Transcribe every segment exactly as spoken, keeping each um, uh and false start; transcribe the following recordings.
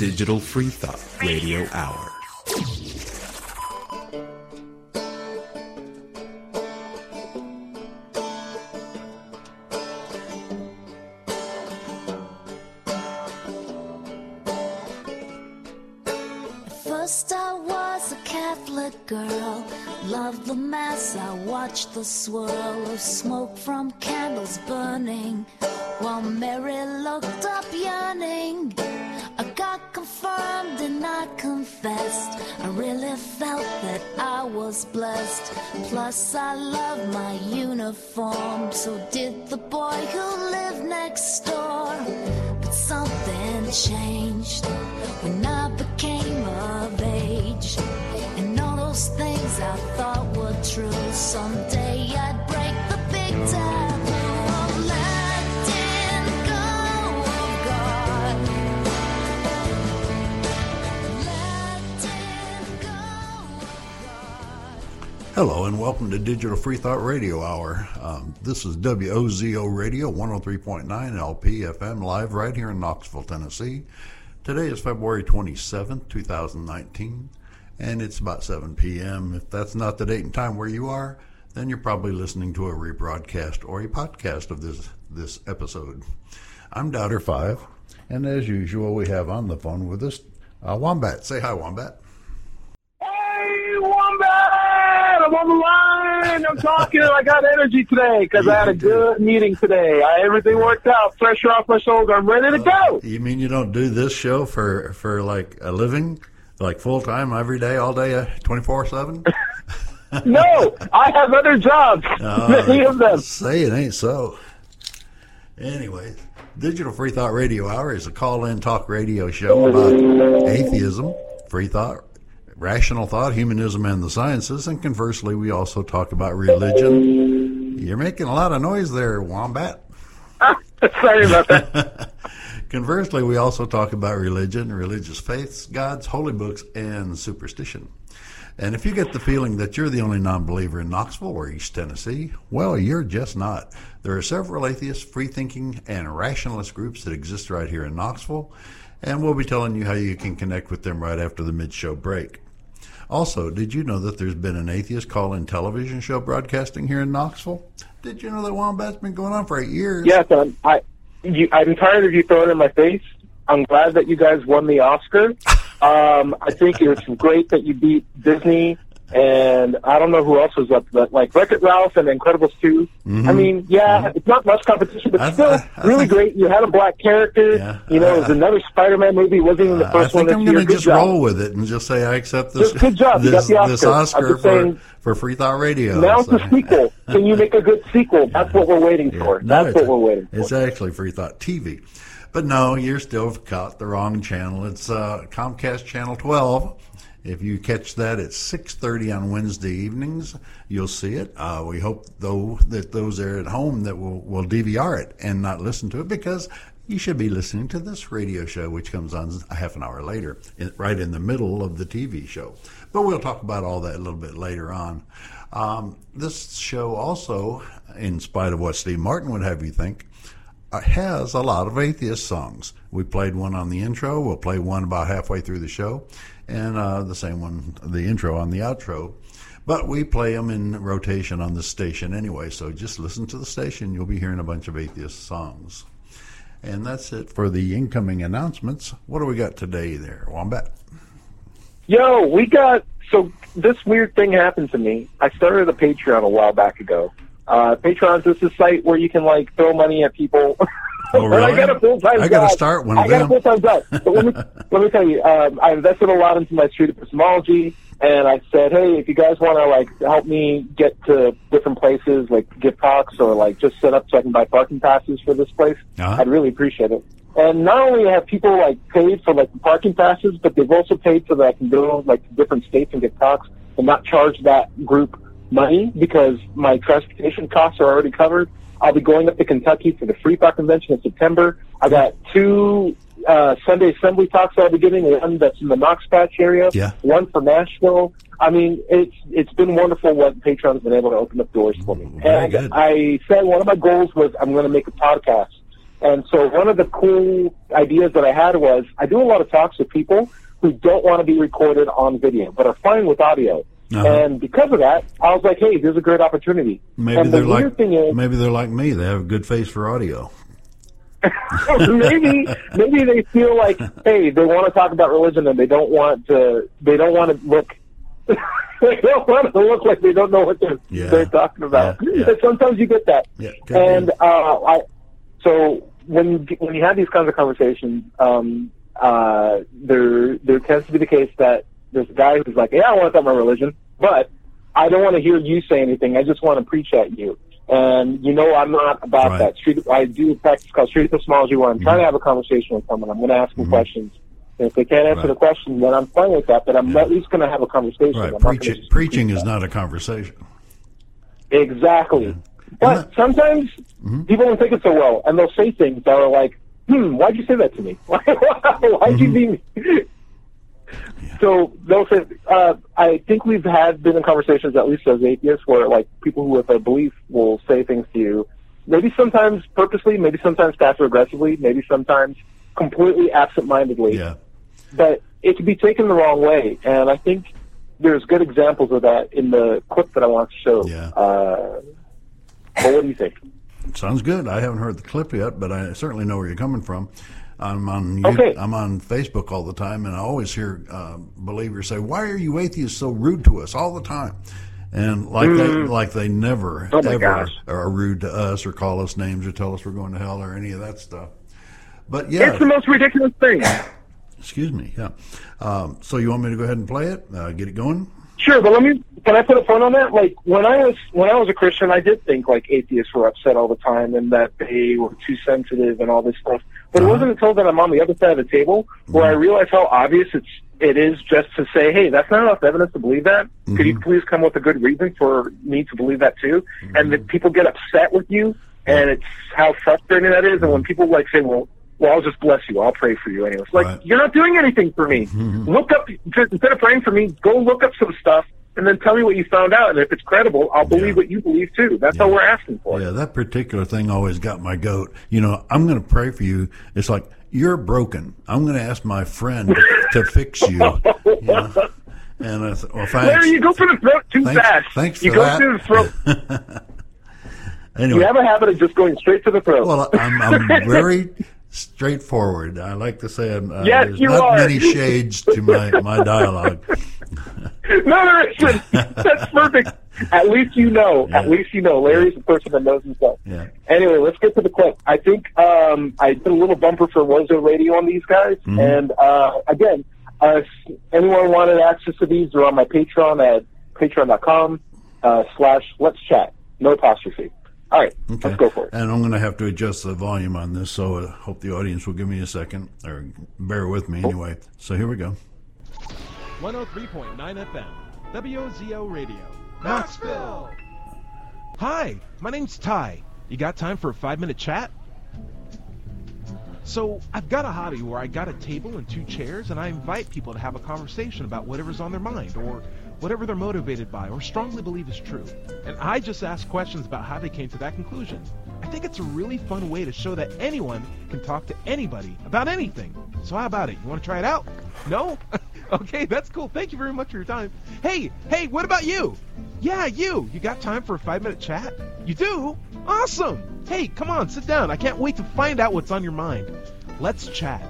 Digital Free Thought Radio Hour. First I was a Catholic girl, loved the mass, I watched the swirl of smoke from candles burning, while Mary looked up yearning. I got confirmed and I confessed, I really felt that I was blessed. Plus I loved my uniform, so did the boy who lived next door. But something changed when I became of age, and all those things I thought were true, someday I'd break the big taboo of letting go of God. Letting go of God. Hello and welcome to Digital Free Thought Radio Hour. Um, this is W O Z O Radio one oh three point nine L P F M live right here in Knoxville, Tennessee. Today is February twenty-seventh, two thousand nineteen, and it's about seven p.m. If that's not the date and time where you are, then you're probably listening to a rebroadcast or a podcast of this this episode. I'm Doubter five, and as usual, we have on the phone with us uh, Wombat. Say hi, Wombat. Hey, Wombat! I'm on the line. I'm talking. I got energy today because I had a good meeting today. I, everything worked out. Pressure off my shoulder. I'm ready to Uh, go. you mean you don't do this show for, for like a living, like full time, every day, all day, twenty-four seven? No, I have other jobs. Many of them. Say it ain't so. Anyway, Digital Free Thought Radio Hour is a call-in talk radio show about atheism, free thought, rational thought, humanism, and the sciences, and conversely, we also talk about religion. You're making a lot of noise there, Wombat. Sorry about that. Conversely, we also talk about religion, religious faiths, gods, holy books, and superstition. And if you get the feeling that you're the only non-believer in Knoxville or East Tennessee, well, you're just not. There are several atheist, free-thinking, and rationalist groups that exist right here in Knoxville, and we'll be telling you how you can connect with them right after the mid-show break. Also, did you know that there's been an atheist call-in television show broadcasting here in Knoxville? Did you know that Wombat's been going on for eight years? Yes, um, I, you, I'm tired of you throwing it in my face. I'm glad that you guys won the Oscar. Um, I think it was great that you beat Disney, and I don't know who else was up, but like Wreck-It Ralph and Incredibles two. Mm-hmm. I mean, yeah, mm-hmm. it's not much competition, but I, still I, I really think, great. You had a black character. Yeah, you know, I, it was another Spider-Man movie. It wasn't even the first I think one I'm this year. going to Good just job. roll with it and just say I accept this, Just good job. You this, got the this Oscar. Oscar I'm just saying, for, for Free Thought Radio. now it's so. a sequel. Can you make a good sequel? That's what we're waiting Yeah. for. No, That's it's- what we're waiting for. It's actually Free Thought T V. But no, you're still got the wrong channel. It's uh, Comcast Channel twelve. If you catch that at six thirty on Wednesday evenings, you'll see it. Uh, we hope, though, that those are at home that will, will D V R it and not listen to it, because you should be listening to this radio show, which comes on a half an hour later, in, right in the middle of the T V show. But we'll talk about all that a little bit later on. Um, this show also, in spite of what Steve Martin would have you think, uh, has a lot of atheist songs. We played one on the intro. We'll play one about halfway through the show, and uh, the same one, the intro on the outro. But we play them in rotation on the station anyway, so just listen to the station. You'll be hearing a bunch of atheist songs. And that's it for the incoming announcements. What do we got today there, Wombat? Yo, we got, so this weird thing happened to me. I started a Patreon a while back ago. Uh, Patreon's just a site where you can, like, throw money at people. Oh, really? I got a full-time I job. got to start one of I got them. a full-time job. But let me, let me tell you, um, I invested a lot into my street epistemology, and I said, hey, if you guys want to, like, help me get to different places, like give talks or, like, just set up so I can buy parking passes for this place, Uh-huh. I'd really appreciate it. And not only have people, like, paid for, like, the parking passes, but they've also paid so that I can go, like, to different states and get talks and not charge that group money because my transportation costs are already covered. I'll be going up to Kentucky for the Free Thought Convention in September. I got two uh, Sunday Assembly talks I'll be giving, one that's in the Knox Patch area, Yeah. one for Nashville. I mean, it's it's been wonderful what Patreon has been able to open up doors for me. Very and good. I said one of my goals was I'm going to make a podcast. And so one of the cool ideas that I had was I do a lot of talks with people who don't want to be recorded on video, but are fine with audio. Uh-huh. And because of that, I was like, hey, there's a great opportunity. Maybe and they're the like weird thing is, maybe they're like me. They have a good face for audio. maybe maybe they feel like, hey, they want to talk about religion and they don't want to they don't want to look they don't want to look like they don't know what they're yeah. they're talking about. Yeah. Yeah. But sometimes you get that. Yeah, and uh, I so when you when you have these kinds of conversations, um, uh, there there tends to be the case that there's a guy who's like, yeah, I want to talk about religion, but I don't want to hear you say anything. I just want to preach at you. And, you know, I'm not about right. that. Street, I do a practice called street epistemology where I'm mm-hmm. trying to have a conversation with someone. I'm going to ask them mm-hmm. questions. And if they can't answer right. the question, then I'm fine with that, but I'm yeah. at least going to have a conversation. Right. I'm Preaching, just preaching is not a conversation. Exactly. Yeah. But that, sometimes mm-hmm. people don't take it so well, and they'll say things that are like, hmm, why'd you say that to me? Why'd mm-hmm. you mean me? Yeah. So they'll say, uh, I think we've had been in conversations, at least as atheists, where like people who with a belief will say things to you, maybe sometimes purposely, maybe sometimes passive aggressively, maybe sometimes completely absent-mindedly. Yeah. But it can be taken the wrong way, and I think there's good examples of that in the clip that I want to show. Yeah. Uh, but what do you think? Sounds good. I haven't heard the clip yet, but I certainly know where you're coming from. I'm on okay. I'm on Facebook all the time, and I always hear uh, believers say, "Why are you atheists so rude to us all the time?" And like mm. they like they never oh ever gosh. are rude to us or call us names or tell us we're going to hell or any of that stuff. But yeah, it's the most ridiculous thing. Excuse me. Yeah. Um, so you want me to go ahead and play it? Uh, get it going? Sure, but let me. Can I put a point on that? Like when I was when I was a Christian, I did think like atheists were upset all the time and that they were too sensitive and all this stuff. But uh-huh. it wasn't until that I'm on the other side of the table where mm-hmm. I realized how obvious it's it is just to say, hey, that's not enough evidence to believe that. Mm-hmm. Could you please come with a good reason for me to believe that too? Mm-hmm. And that people get upset with you, and it's how frustrating that is. And when people like say, well. Well, I'll just bless you. I'll pray for you anyway. It's like, right. You're not doing anything for me. Mm-hmm. Look up, instead of praying for me, go look up some stuff and then tell me what you found out. And if it's credible, I'll believe yeah. what you believe too. That's yeah. all we're asking for. Yeah, that particular thing always got my goat. You know, I'm going to pray for you. It's like, you're broken. I'm going to ask my friend to fix you. You know? And I thought, well, thanks. Larry, you go for the throat too thanks, fast. Thanks for you go that. through the throat. Anyway. You have a habit of just going straight to the throat. Well, I'm, I'm very straightforward. I like to say I'm, uh, yes, there's you not are. many shades to my, my dialogue. No, there isn't. That's perfect. At least you know. Yeah. At least you know. Larry's the person that knows himself. Yeah. Anyway, let's get to the clip. I think um, I did a little bumper for Wozo Radio on these guys. Mm-hmm. And, uh, again, uh, if anyone wanted access to these, they're on my Patreon at patreon.com uh, slash let's chat. No apostrophe. All right, okay. Let's go for it. And I'm going to have to adjust the volume on this, so I hope the audience will give me a second, or bear with me anyway. So here we go. one oh three point nine F M, W O Z O Radio, Knoxville. Hi, my name's Ty. You got time for a five-minute chat? So I've got a hobby where I got a table and two chairs, and I invite people to have a conversation about whatever's on their mind, or whatever they're motivated by or strongly believe is true. And I just ask questions about how they came to that conclusion. I think it's a really fun way to show that anyone can talk to anybody about anything. So how about it? You want to try it out? No? Okay, that's cool. Thank you very much for your time. Hey, hey, what about you? Yeah, you. You got time for a five-minute chat? You do? Awesome. Hey, come on, sit down. I can't wait to find out what's on your mind. Let's chat.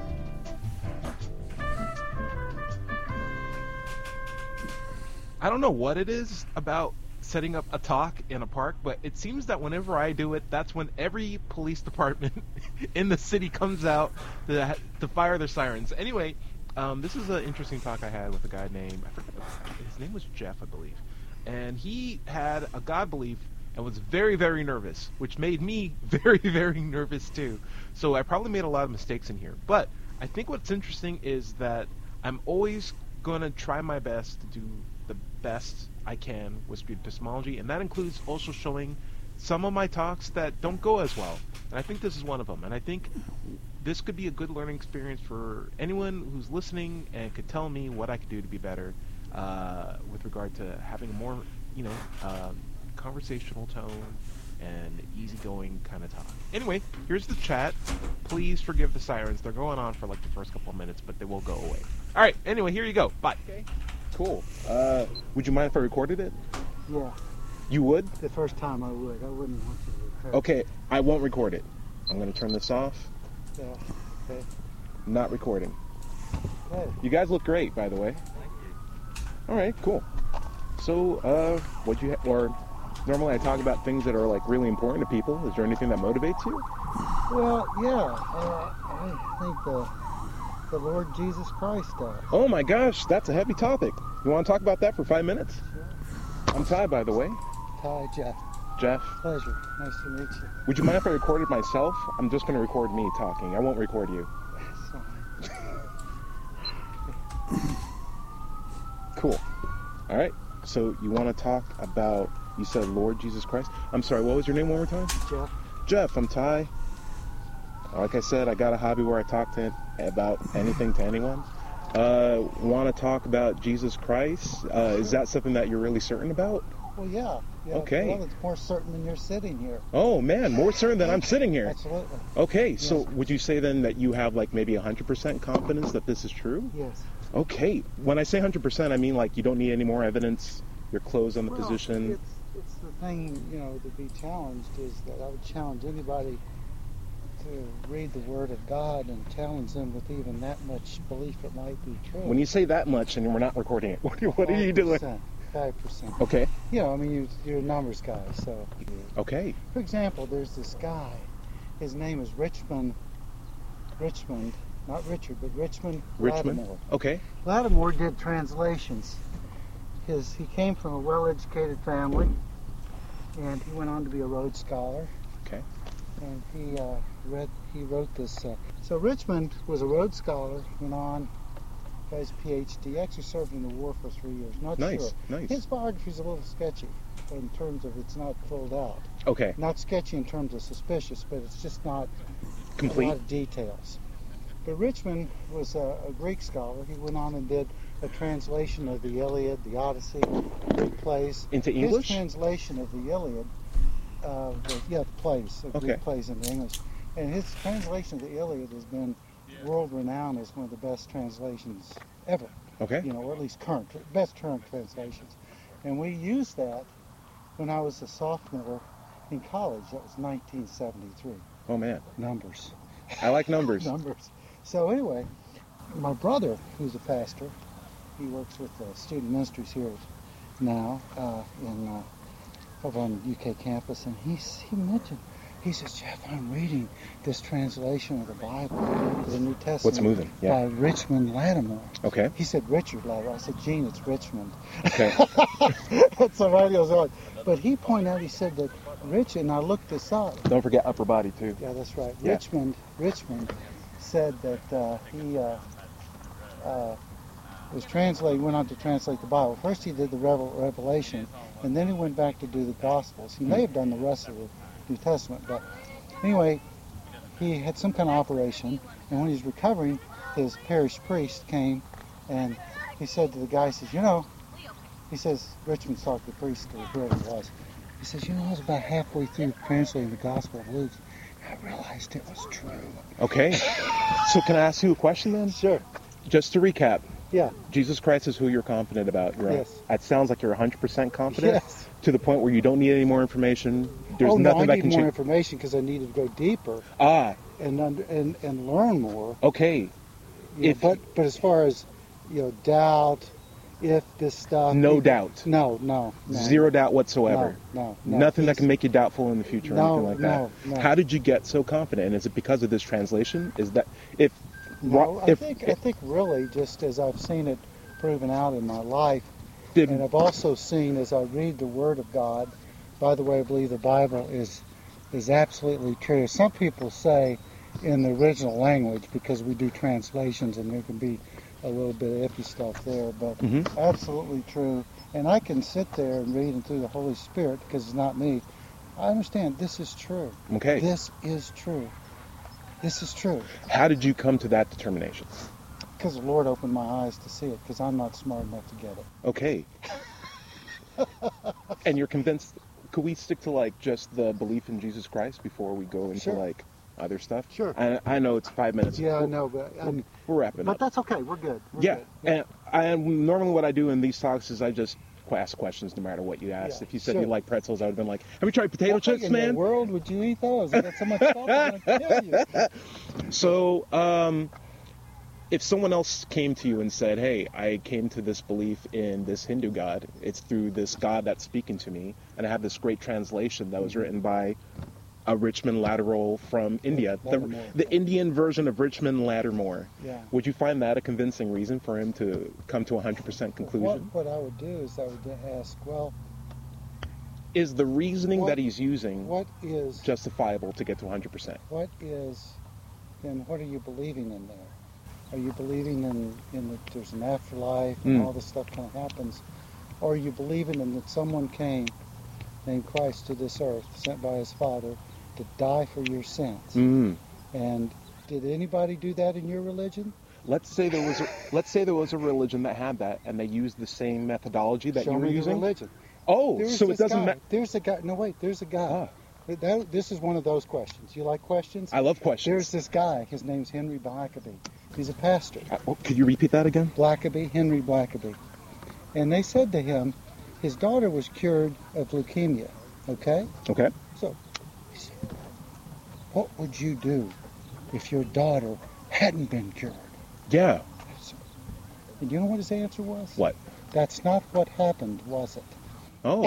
I don't know what it is about setting up a talk in a park, but it seems that whenever I do it, that's when every police department in the city comes out to, to fire their sirens. Anyway, um, this is an interesting talk I had with a guy named, I forget, his name was Jeff, I believe. And he had a God belief and was very, very nervous, which made me very, very nervous too. So I probably made a lot of mistakes in here. But I think what's interesting is that I'm always going to try my best to do the best I can with street epistemology, and that includes also showing some of my talks that don't go as well. And I think this is one of them. And I think this could be a good learning experience for anyone who's listening and could tell me what I could do to be better uh, with regard to having a more, you know, um, conversational tone and easygoing kind of talk. Anyway, here's the chat. Please forgive the sirens. They're going on for like the first couple of minutes, but they will go away. All right. Anyway, here you go. Bye. Okay. Cool. Uh, would you mind if I recorded it? Yeah, You would? the first time I would. I wouldn't want you to record. Okay, I won't record it. I'm going to turn this off. Yeah, okay. Not recording. Okay. You guys look great, by the way. All right, cool. So, uh, what you ha- or normally I talk about things that are like really important to people. Is there anything that motivates you? Well, yeah, uh, I think the the Lord Jesus Christ does. Oh my gosh, that's a heavy topic. You want to talk about that for five minutes? I'm Ty, by the way. Ty, Jeff, Jeff, pleasure. Nice to meet you. would you mind if I recorded myself? I'm just going to record me talking. I won't record you. That's fine. Cool. All right. So you want to talk about, you said Lord Jesus Christ? I'm sorry, what was your name one more time? Jeff, Jeff, I'm Ty. Like I said, I got a hobby where I talk to about anything to anyone. Uh, want to talk about Jesus Christ? Uh, is that something that you're really certain about? well, yeah. yeah. Okay. Well, it's more certain than you're sitting here. Oh man, more certain than I'm sitting here. Absolutely. Okay, so Yes. would you say then that you have like maybe one hundred percent confidence that this is true? Yes. Okay, when I say one hundred percent, I mean like you don't need any more evidence, you're closed on the Well, position. It's, it's the thing, you know, to be challenged is that I would challenge anybody to read the Word of God and challenge them with even that much belief it might be true. When you say that much and we're not recording it, what are, what are you doing? five percent. Okay, You know, I mean, you, you're a numbers guy, so. okay, For example, there's this guy. His name is Richmond. Richmond, not Richard, but Richmond Richmond. Lattimore. Okay, Lattimore did translations. His he came from a well-educated family, and he went on to be a Rhodes Scholar. okay, And he uh, read. He wrote this. Uh, so Richmond was a Rhodes Scholar. Went on, got his P H D. Actually served in the war for three years. Not Nice, sure. nice. His biography's a little sketchy in terms of it's not filled out. okay, Not sketchy in terms of suspicious, but it's just not a complete. lot of details. But Richmond was a, a Greek scholar. He went on and did a translation of the Iliad, the Odyssey, Greek plays. Into His English? translation of the Iliad, uh, the, yeah, the plays, the Okay. Greek plays into English. And his translation of the Iliad has been world renowned as one of the best translations ever. Okay, You know, or at least current, best current translations. And we used that when I was a sophomore in college. That was nineteen seventy-three. oh man, Numbers. I like numbers. Numbers. So anyway, my brother, who's a pastor, he works with uh, student ministries here now uh, in uh, over on the U K campus, and he he mentioned, he says, Jeff, I'm reading this translation of the Bible, the New Testament, What's moving? Yeah. by Richmond Lattimore. Okay, He said Richard Lattimore. I said, Gene, it's Richmond. okay, That's all right. He goes on. But he pointed out, he said that Rich, and I looked this up. don't forget upper body too. Yeah, that's right. Yeah. Richmond, Richmond said that uh, he uh, uh, was translating, went on to translate the Bible. First he did the Revel- Revelation, and then he went back to do the Gospels. He may have done the rest of the New Testament, but anyway, he had some kind of operation, and when he was recovering, his parish priest came, and he said to the guy, he says, you know, he says, Richmond talked to the priest, or whoever it was. He says, you know, I was about halfway through translating the Gospel of Luke. I realized it was true. Okay, so can I ask you a question then? Sure. Just to recap, Yeah. Jesus Christ is who you're confident about. You're, Yes. It sounds like you're one hundred percent confident Yes. to the point where you don't need any more information. There's oh, no, nothing I that need can more change. information because I needed to go deeper Ah, and under, and, and learn more. okay. You know, If- but but as far as, you know, doubt, if this stuff. No it- doubt. No, no, no. Zero doubt whatsoever. No, no. no. Nothing that He's- can make you doubtful in the future or No, anything like that. no, no. How did you get so confident? And is it because of this translation? Is that if No, I if, think I think really just as I've seen it proven out in my life, did, and I've also seen as I read the Word of God. By the way, I believe the Bible is is absolutely true. Some people say in the original language because we do translations and there can be a little bit of iffy stuff there, but Mhm. absolutely true. And I can sit there and read and through the Holy Spirit because it's not me. I understand this is true. okay, This is true. This is true. how did you come to that determination? Because the Lord opened my eyes to see it because I'm not smart enough to get it. Okay. And you're convinced could we stick to like just the belief in Jesus Christ before we go into Sure. like other stuff? Sure. I, I know it's five minutes. Yeah, I We're- know, but I We're, mean, we're wrapping but up. that's okay. We're good. We're Yeah, good. and I normally what I do in these talks is I just ask questions no matter what you ask. Yeah, if you said sure. you like pretzels, I would have been like, "Have you tried potato What chips, in man?" the world would you eat those? I got so much stuff I'm going to tell you. So, um, if someone else came to you and said, "Hey, I came to this belief in this Hindu god. It's through this god that's speaking to me, and I have this great translation that was written by a Richmond Lattimore from India, the, Lattimore. the Indian version of Richmond Lattimore." Yeah. Would you find that a convincing reason for him to come to a one hundred percent conclusion? What, what I would do is I would ask, well, Is the reasoning What- that he's using what is, justifiable to get to one hundred percent? what is, then what are you believing in there? Are you believing in, in that there's an afterlife and Mm. all this stuff kind of happens? Or are you believing in that someone came named Christ to this earth, sent by his Father, to die for your sins? Mm. And did anybody do that in your religion? Let's say there was a, let's say there was a religion that had that, and they used the same methodology that Show you were me the using. religion. Oh, There's so it this doesn't guy. matter. There's a guy. No, wait. There's a guy. Ah. That, this is one of those questions. You like questions? I love questions. There's this guy. His name's Henry Blackaby. He's a pastor. Uh, oh, could you repeat that again? Blackaby, Henry Blackaby. And they said to him, his daughter was cured of leukemia. Okay? Okay. So, he said, what would you do if your daughter hadn't been cured? Yeah. And you know what his answer was? What? That's not what happened, was it? Oh.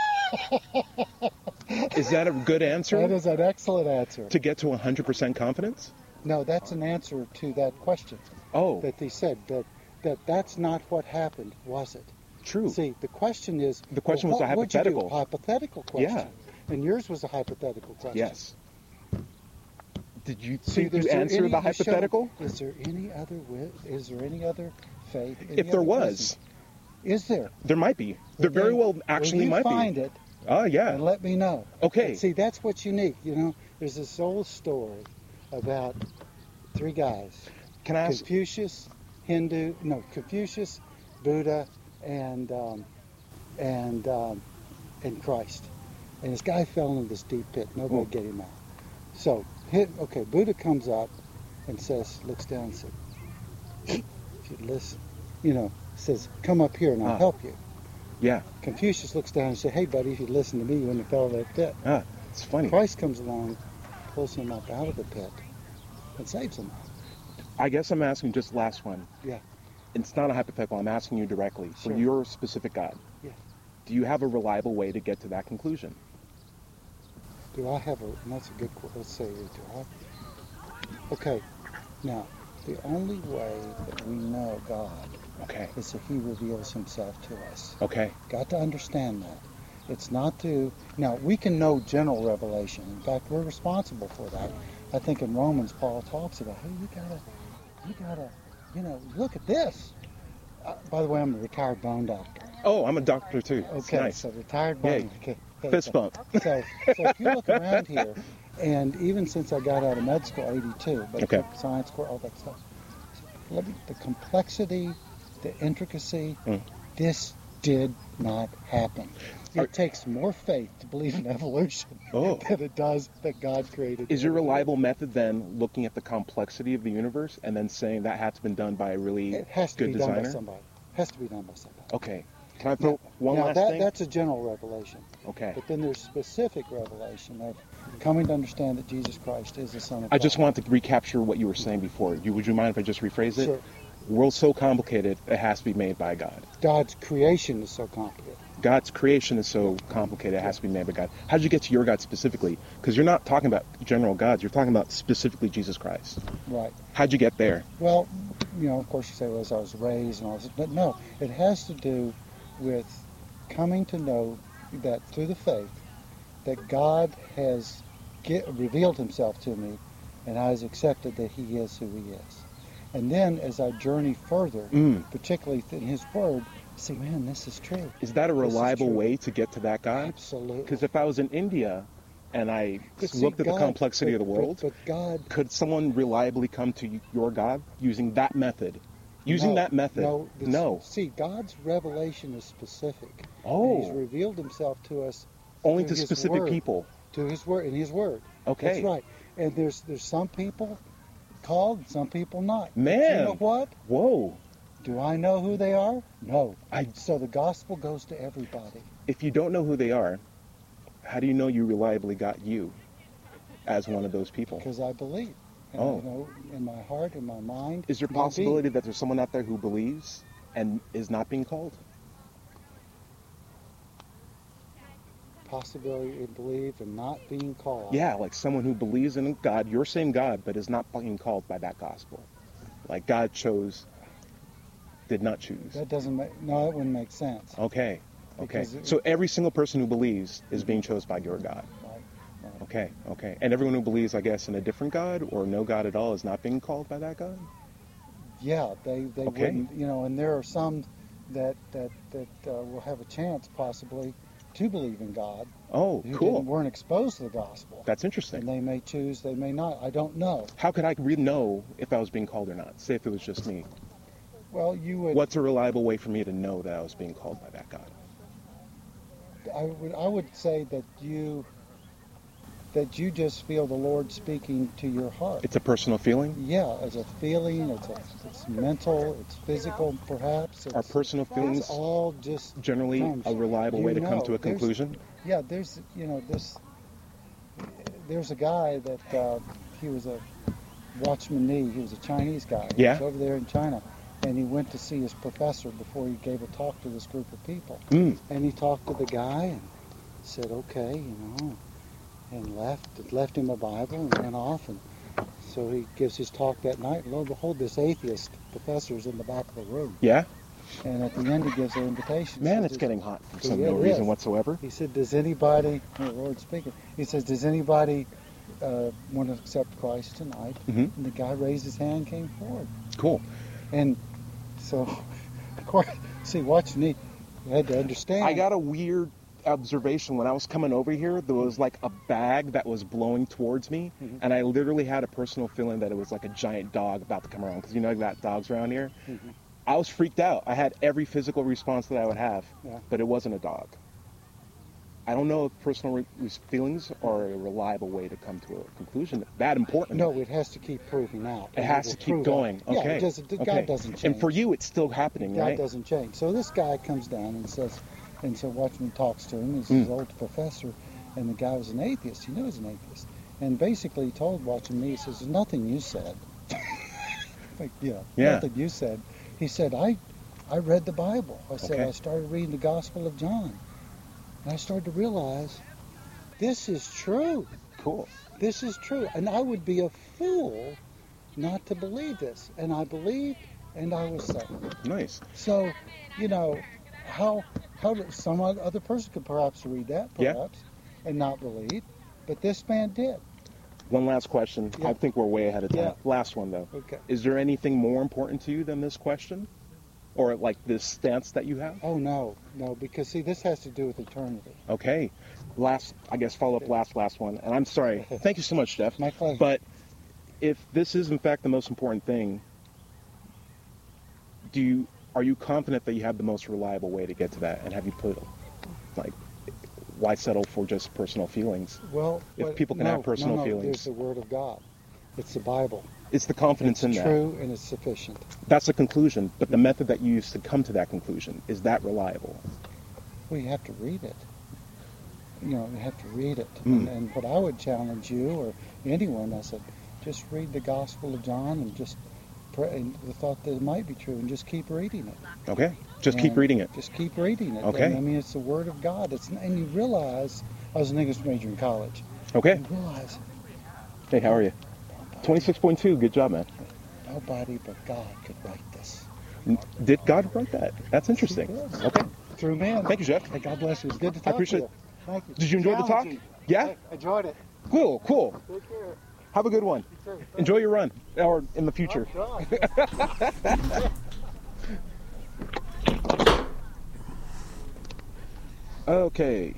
Is that a good answer That is an excellent answer. to get to one hundred percent confidence? No, that's an answer to that question Oh, that they said, that, that that's not what happened, was it? true. See, the question is... The question well, was a what would you do? hypothetical. Hypothetical question. Yeah. And yours was a hypothetical question. Yes. Did you See, think is you there answered any- the you show- hypothetical? Is there any other wi- is there any other faith? any If there other was, wisdom? Is there? there might be. There very Then well actually will you might find be. it Oh, yeah. and let me know. Okay. But see, that's what's unique. You know, there's this old story about three guys. Can I ask? Confucius, Hindu, no, Confucius, Buddha, and um, and um, and Christ. And this guy fell into this deep pit. Nobody Oh. get him out. So, hit, okay, Buddha comes up and says, looks down and says, if you listen, you know, says, come up here and I'll Ah. help you. Yeah. Confucius looks down and says, hey, buddy, if you'd listen to me, you wouldn't have fell in that pit. Ah, it's funny. Christ comes along, pulls him up out of the pit, and saves him. I guess I'm asking just last one. Yeah. It's not a hypothetical. I'm asking you directly. For Sure. your specific God. Yeah. Do you have a reliable way to get to that conclusion? Do I have a, and that's a good question. Let's say, do I? Okay, now, the only way that we know God Okay. is that he reveals himself to us. Okay. Got to understand that. It's not to, now, we can know general revelation. In fact, we're responsible for that. I think in Romans, Paul talks about, hey, you gotta, you gotta, you know, look at this. Uh, by the way, I'm a retired bone doctor. Oh, I'm a doctor too. It's Okay, nice. so retired Yay. bone. Okay, okay, Fist so- bump. So, so if you look around here, and even since I got out of med school, eighty-two, but Okay. science course, all that stuff, let me, the complexity, the intricacy, Mm. this did not happen. It Are- takes more faith to believe in evolution Oh. than it does that God created. Is your everything. reliable method then looking at the complexity of the universe and then saying that had to been done by a really It has to good be done by designer? somebody. Has to be done by somebody. Okay. Can I throw one now last that, thing? that's a general revelation. Okay. But then there's specific revelation of coming to understand that Jesus Christ is the Son of I God. just want to recapture what you were saying before. You, would you mind if I just rephrase it? Sure. The world's so complicated, it has to be made by God. God's creation is so complicated. God's creation is so complicated, it has to be made by God. How did you get to your God specifically? Because you're not talking about general gods, you're talking about specifically Jesus Christ. Right. How'd you get there? Well, you know, of course you say, well, as I was raised and all this, but no, it has to do with coming to know that through the faith that God has get, revealed himself to me, and I has accepted that he is who he is. And then as I journey further, Mm. particularly in his word, see, man, this is true. Is that a This is reliable true. way to get to that God? Absolutely. Because if I was in India and I But see, looked at God- the complexity but- of the world, But, but God... could someone reliably come to your God using that method? Using no, that method? No. it's- No. See, God's revelation is specific. Oh. And he's revealed himself to us Only to to his specific word. people. To his word, in his word. Okay. That's right. And there's there's some people called, and some people not. But Man. you know what? Whoa. Do I know who they are? No. I- So the gospel goes to everybody. If you don't know who they are, how do you know you reliably got you as one of those people? Because I believe. And Oh. I know in my heart, in my mind. Is there my possibility being. that there's someone out there who believes and is not being called? Possibility to believe and not being called. Yeah, like someone who believes in God, your same God, but is not being called by that gospel. Like God chose, did not choose. That doesn't make, no, that wouldn't make sense. Okay, okay. Because it- So every single person who believes is being chosen by your God. Right, right. Okay, okay. And everyone who believes, I guess, in a different God or no God at all is not being called by that God? Yeah, they, they Okay. wouldn't, you know, and there are some that that that uh, will have a chance possibly to believe in God. Oh, who cool. didn't- weren't exposed to the gospel. That's And interesting. they may choose, they may not. I don't know. How could I really know if I was being called or not? Say if it was just me. Well, you would. What's a reliable way for me to know that I was being called by that God? I would I would say that you that you just feel the Lord speaking to your heart. It's a personal feeling? Yeah, it's a feeling. It's a, it's mental. It's physical, perhaps. It's, Are personal feelings It's all just generally comes. a reliable You way to come know, to a there's- conclusion? Yeah, there's you know this. There's a guy that uh, he was a Watchman Nee. He was a Chinese guy. He Yeah. was over there in China, and he went to see his professor before he gave a talk to this group of people. Mm. And he talked to the guy and said, "Okay, you know," and left left him a Bible and went off. And so he gives his talk that night. Lo and behold, this atheist professor's in the back of the room. Yeah? And at the end, he gives an invitation. He Man, says, it's getting hot for some Yeah, no it reason is. whatsoever. He said, "Does anybody?" Oh, Lord speaking. He says, "Does anybody uh, want to accept Christ tonight?" Mhm. And the guy raised his hand, and came forward, Cool. and so, of course, see, watch me. You had to understand. I got a weird observation when I was coming over here. There was like a bag that was blowing towards me, Mhm. and I literally had a personal feeling that it was like a giant dog about to come around, because you know you got dogs around here. Mhm. I was freaked out. I had every physical response that I would have, Yeah. but it wasn't a dog. I don't know if personal re- re- feelings are a reliable way to come to a conclusion that important. No, it has to keep proving out. It has will to keep prove going. out. Okay. Yeah, it doesn't, okay. God doesn't change. And for you, it's still happening, God right? doesn't change. So this guy comes down and says, and so Watchman talks to him. He's his Mm. old professor, and the guy was an atheist. He knew he was an atheist. And basically he told Watchman Nee, he says, "There's nothing you said." Like, yeah, Yeah. nothing you said. He said, I, I read the Bible. I said, Okay. I started reading the Gospel of John. And I started to realize, this is true. Cool. This is true. And I would be a fool not to believe this. And I believed, and I was saved. Nice. So, you know, how how did some other person could perhaps read that, Yeah. perhaps, and not believe, but this man did. One last question. Yeah. I think we're way ahead of time. Yeah. Last one, though. Okay. Is there anything more important to you than this question? Or like this stance that you have? Oh no, no, because see, this has to do with eternity. Okay. Last, I guess, follow up last, last one. And I'm sorry. Thank you so much, Jeff. My pleasure. But if this is in fact the most important thing, do you are you confident that you have the most reliable way to get to that? And have you put, like, why settle for just personal feelings? Well, If but people can no, have personal no, no, feelings. There's the Word of God. It's the Bible. It's the confidence It's in true and it's sufficient. that. That's the conclusion. But the method that you use to come to that conclusion, is that reliable? Well, you have to read it. You know, you have to read it. Mm. And, and what I would challenge you or anyone, I said, just read the Gospel of John and just pray, and the thought that it might be true, and just keep reading it. Okay. Just keep And reading it. Just keep reading it. Okay. And, I mean, it's the Word of God. It's and you realize, I was an English major in college. Okay. You realize Hey, how are you? twenty-six point two. Good job, man. nobody but God could write this. Did God write that? That's interesting. Yes. Okay. Through man. Thank you, Jeff. Hey, God bless you. It's good to I talk appreciate to you. Thank you. Did you enjoy the talk? Challenging. Yeah? Hey, enjoyed it. Cool, cool. Take care. Have a good one. You too. Enjoy your run, or in the future. Oh, God. Okay.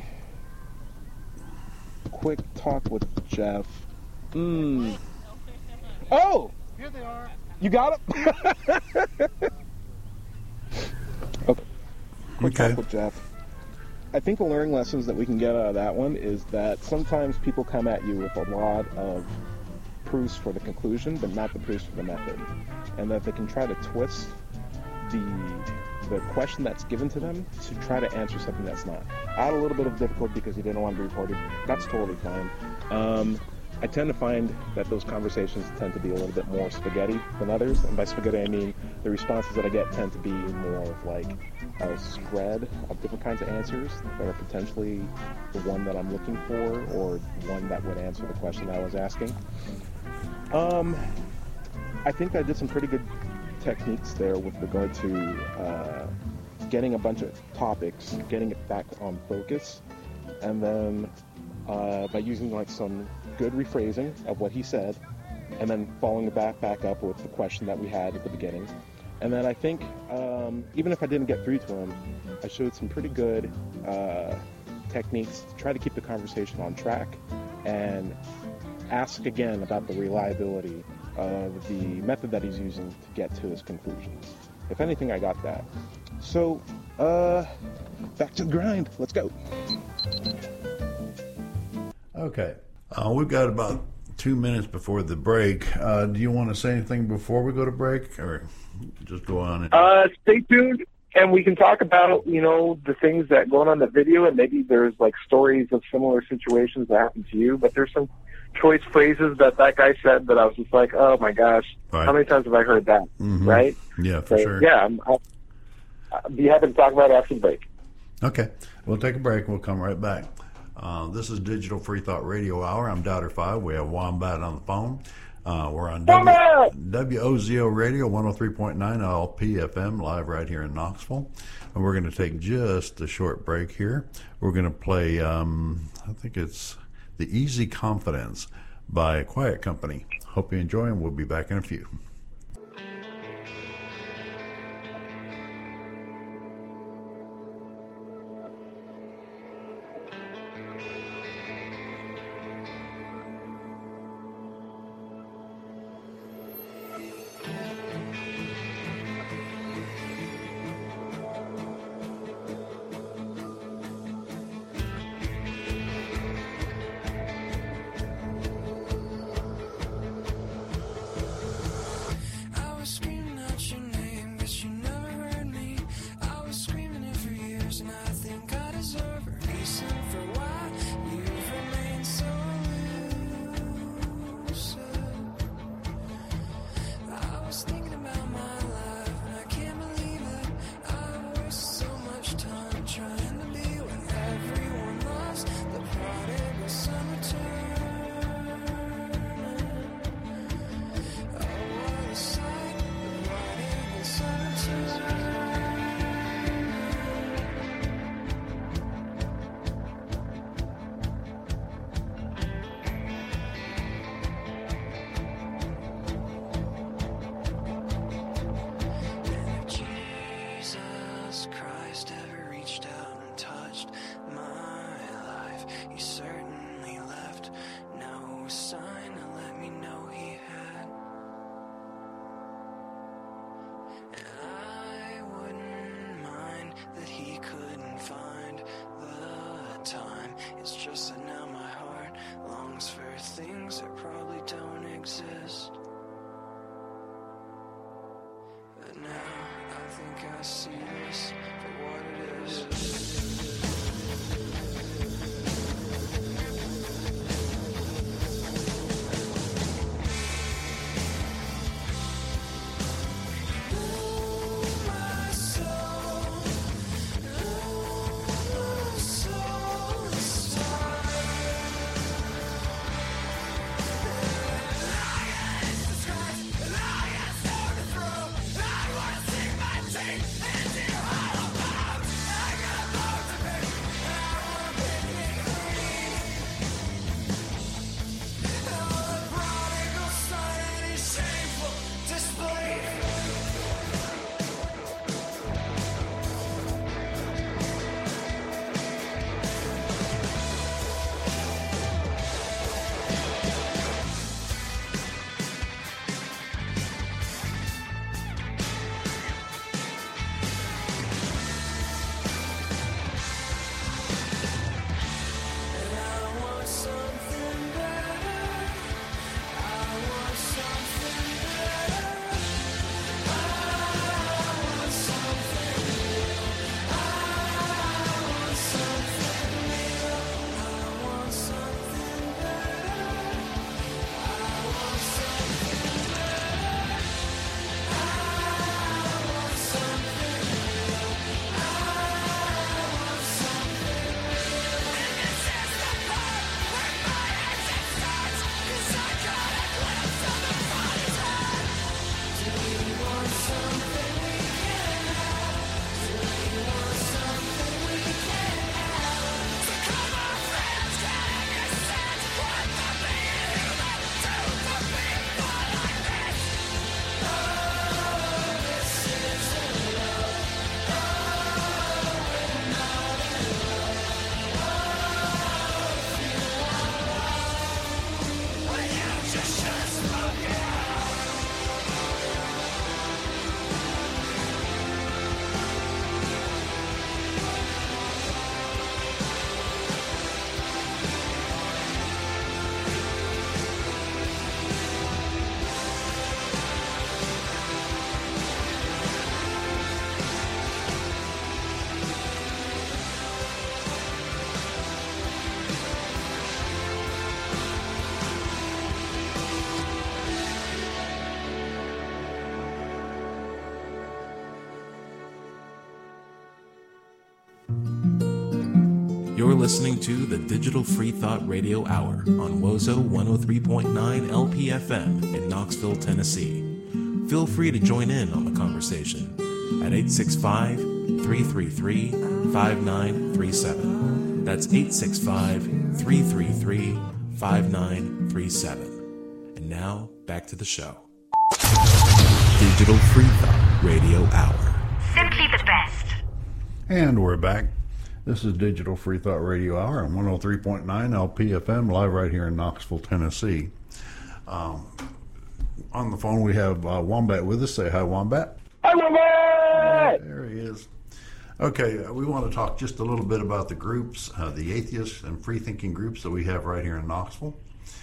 Quick talk with Jeff. Mm. Oh! Here they are. You got it? Okay. Quick Okay. talk with Jeff. I think the learning lessons that we can get out of that one is that sometimes people come at you with a lot of proofs for the conclusion, but not the proofs for the method, and that they can try to twist the the question that's given to them to try to answer something that's not. I had a little bit of difficulty because he didn't want to be reported. That's totally fine. Um, I tend to find that those conversations tend to be a little bit more spaghetti than others, and by spaghetti I mean the responses that I get tend to be more of like a spread of different kinds of answers that are potentially the one that I'm looking for or one that would answer the question I was asking. Um, I think I did some pretty good techniques there with regard to uh, getting a bunch of topics, getting it back on focus, and then uh, by using like some good rephrasing of what he said, and then following it back back up with the question that we had at the beginning. And then I think um, even if I didn't get through to him, I showed some pretty good uh, techniques to try to keep the conversation on track and ask again about the reliability of the method that he's using to get to his conclusions. If anything, I got that. So, uh, back to the grind. Let's go. Okay. Uh, we've got about two minutes before the break. Uh, do you want to say anything before we go to break, or just go on? And... Uh, stay tuned, and we can talk about, you know, the things that go on in the video, and maybe there's, like, stories of similar situations that happened to you, but there's some choice phrases that that guy said that I was just like, oh my gosh, right. How many times have I heard that? Mm-hmm. Right? Yeah, for so, sure. Yeah, I'm, I'll, I'll be happy to talk about it after the break. Okay, we'll take a break and we'll come right back. Uh, this is Digital Free Thought Radio Hour. I'm Doubter Five. We have Wombat on the phone. Uh, we're on w- W O Z O Radio one oh three point nine L P F M live right here in Knoxville. And we're going to take just a short break here. We're going to play, um, I think it's The Easy Confidence by Quiet Company. Hope you enjoy, and we'll be back in a few. Take my teeth into You're listening to the Digital Free Thought Radio Hour on Wozo one oh three point nine L P F M in Knoxville, Tennessee. Feel free to join in on the conversation at eight six five, three three three, five nine three seven. That's eight six five, three three three, five nine three seven. And now, back to the show. Digital Free Thought Radio Hour. Simply the best. And we're back. This is Digital Free Thought Radio Hour on one oh three point nine L P F M, live right here in Knoxville, Tennessee. Um, on the phone we have uh, Wombat with us. Say hi, Wombat. Hi, Wombat! There he is. Okay, uh, we want to talk just a little bit about the groups, uh, the atheist and free-thinking groups that we have right here in Knoxville,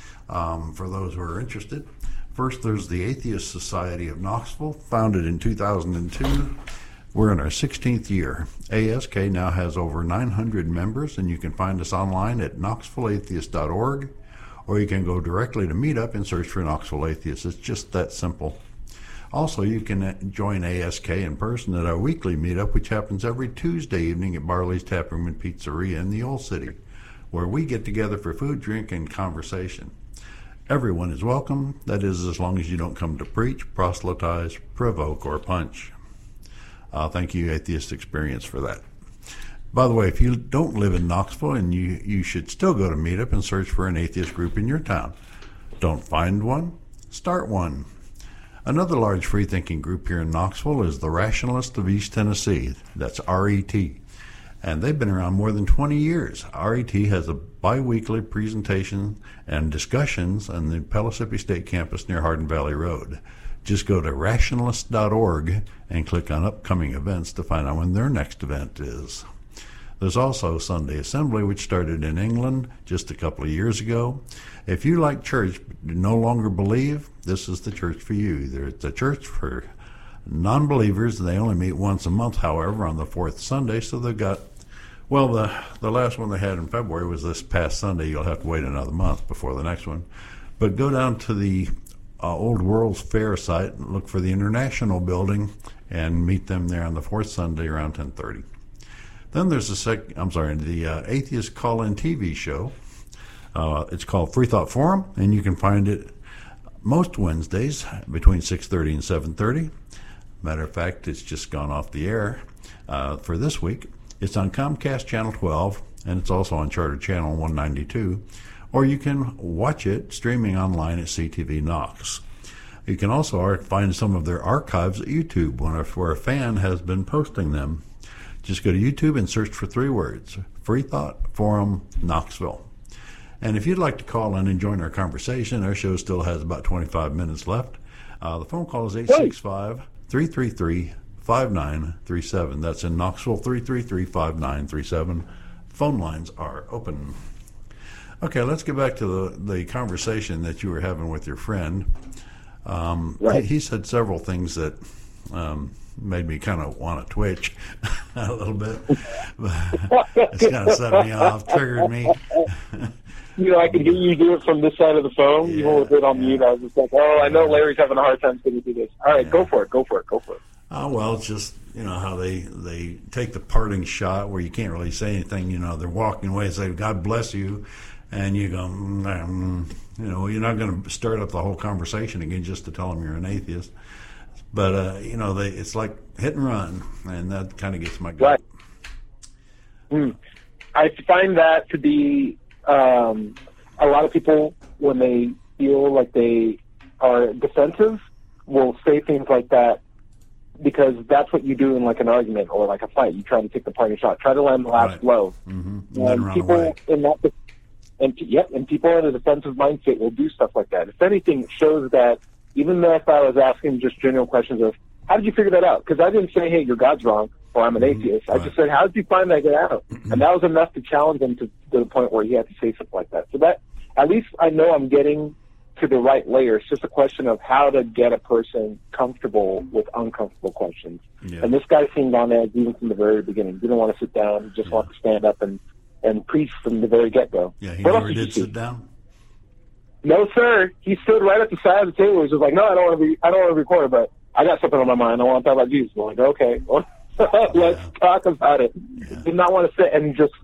um, for those who are interested. First, there's the Atheist Society of Knoxville, founded in two thousand two. We're in our sixteenth year. A S K now has over nine hundred members, and you can find us online at knoxville atheist dot org, or you can go directly to Meetup and search for Knoxville Atheists. It's just that simple. Also, you can join A S K in person at our weekly meetup, which happens every Tuesday evening at Barley's Tap Room and Pizzeria in the Old City, where we get together for food, drink, and conversation. Everyone is welcome, that is, as long as you don't come to preach, proselytize, provoke, or punch. Uh, thank you, Atheist Experience, for that. By the way, if you don't live in Knoxville, and you, you should still go to Meetup and search for an atheist group in your town. Don't find one? Start one. Another large free-thinking group here in Knoxville is the Rationalists of East Tennessee. That's R E T. And they've been around more than twenty years. R E T has a bi-weekly presentation and discussions on the Pellissippi State Campus near Hardin Valley Road. Just go to rationalist dot org and click on upcoming events to find out when their next event is. There's also Sunday Assembly, which started in England just a couple of years ago. If you like church but no longer believe, this is the church for you. It's a church for non-believers. They only meet once a month, however, on the fourth Sunday. So they've got, well, the, the last one they had in February was this past Sunday. You'll have to wait another month before the next one. But go down to the Uh, Old World's Fair site and look for the International Building and meet them there on the fourth Sunday around ten thirty. Then there's the sec- I'm sorry, the uh, Atheist Call-In T V show. Uh, it's called Free Thought Forum, and you can find it most Wednesdays between six thirty and seven thirty. Matter of fact, it's just gone off the air uh, for this week. It's on Comcast Channel twelve, and it's also on Charter Channel one ninety-two. Or you can watch it streaming online at C T V Knox. You can also find some of their archives at YouTube, where a fan has been posting them. Just go to YouTube and search for three words, Free Thought Forum Knoxville. And if you'd like to call in and join our conversation, our show still has about twenty-five minutes left. Uh, the phone call is eight six five, three three three, five nine three seven. That's in Knoxville, three three three, five nine three seven. Phone lines are open. Okay, let's get back to the, the conversation that you were having with your friend. Um, right. he, he said several things that um, made me kind of want to twitch a little bit. It's kind of set me off, triggered me. You know, I could hear you do it from this side of the phone. Yeah, Even with it on yeah. mute, I was just like, oh, I know Larry's having a hard time going to do this. All right, Yeah. go for it, go for it, go for it. Oh, well, it's just, you know, how they, they take the parting shot where you can't really say anything. You know, they're walking away and say, God bless you. And you go, mm, you know, you're not going to start up the whole conversation again just to tell them you're an atheist. But, uh, you know, they, it's like hit and run, and that kind of gets my gut. Right. Mm. I find that to be um, a lot of people, when they feel like they are defensive, will say things like that because that's what you do in like an argument or like a fight. You try to take the parting shot, try to land the last Right. blow. Mm-hmm. And And then run people away. in that, and yep, and people in a defensive mindset will do stuff like that. If anything, it shows that even if I was asking just general questions of how did you figure that out? Because I didn't say, hey, your God's wrong, or I'm an Mm-hmm. atheist. I Right. just said, how did you find that out? And that was enough to challenge him to, to the point where he had to say something like that. So that, at least I know I'm getting to the right layer. It's just a question of how to get a person comfortable with uncomfortable questions. Yeah. And this guy seemed on edge even from the very beginning. Didn't want to sit down. He just Yeah. wanted to stand up and, and preach from the very get-go. Yeah, he What else never did you did see? sit down. No, sir. He stood right at the side of the table. He was just like, no, I don't want to be, I don't want to record, but I got something on my mind. I want to talk about Jesus. I'm like, okay, let's Yeah. talk about it. Yeah. Did not want to sit and just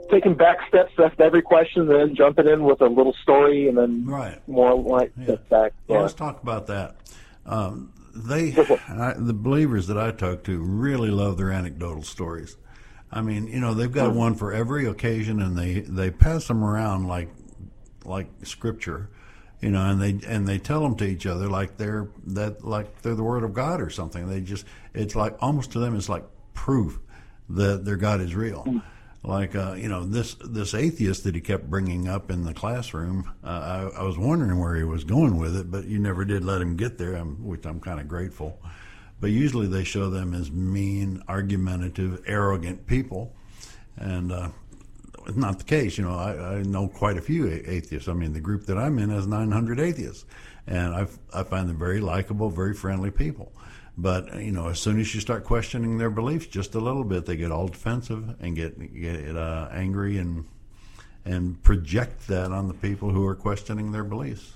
taking back steps after every question, and then jumping in with a little story, and then right. more like Yeah. steps back. Well, Yeah. let's talk about that. Um, they, I, the believers that I talk to, really love their anecdotal stories. I mean, you know, they've got one for every occasion, and they, they pass them around like like scripture, you know, and they and they tell them to each other like they're that like they're the Word of God or something. They just it's like almost to them it's like proof that their God is real. Like uh, you know, this this atheist that he kept bringing up in the classroom, uh, I, I was wondering where he was going with it, but you never did let him get there, I'm, which I'm kind of grateful. But usually they show them as mean, argumentative, arrogant people, and uh, it's not the case. You know, I, I know quite a few atheists. I mean, the group that I'm in has nine hundred atheists, and I I find them very likable, very friendly people. But you know, as soon as you start questioning their beliefs just a little bit, they get all defensive and get get uh, angry and and project that on the people who are questioning their beliefs.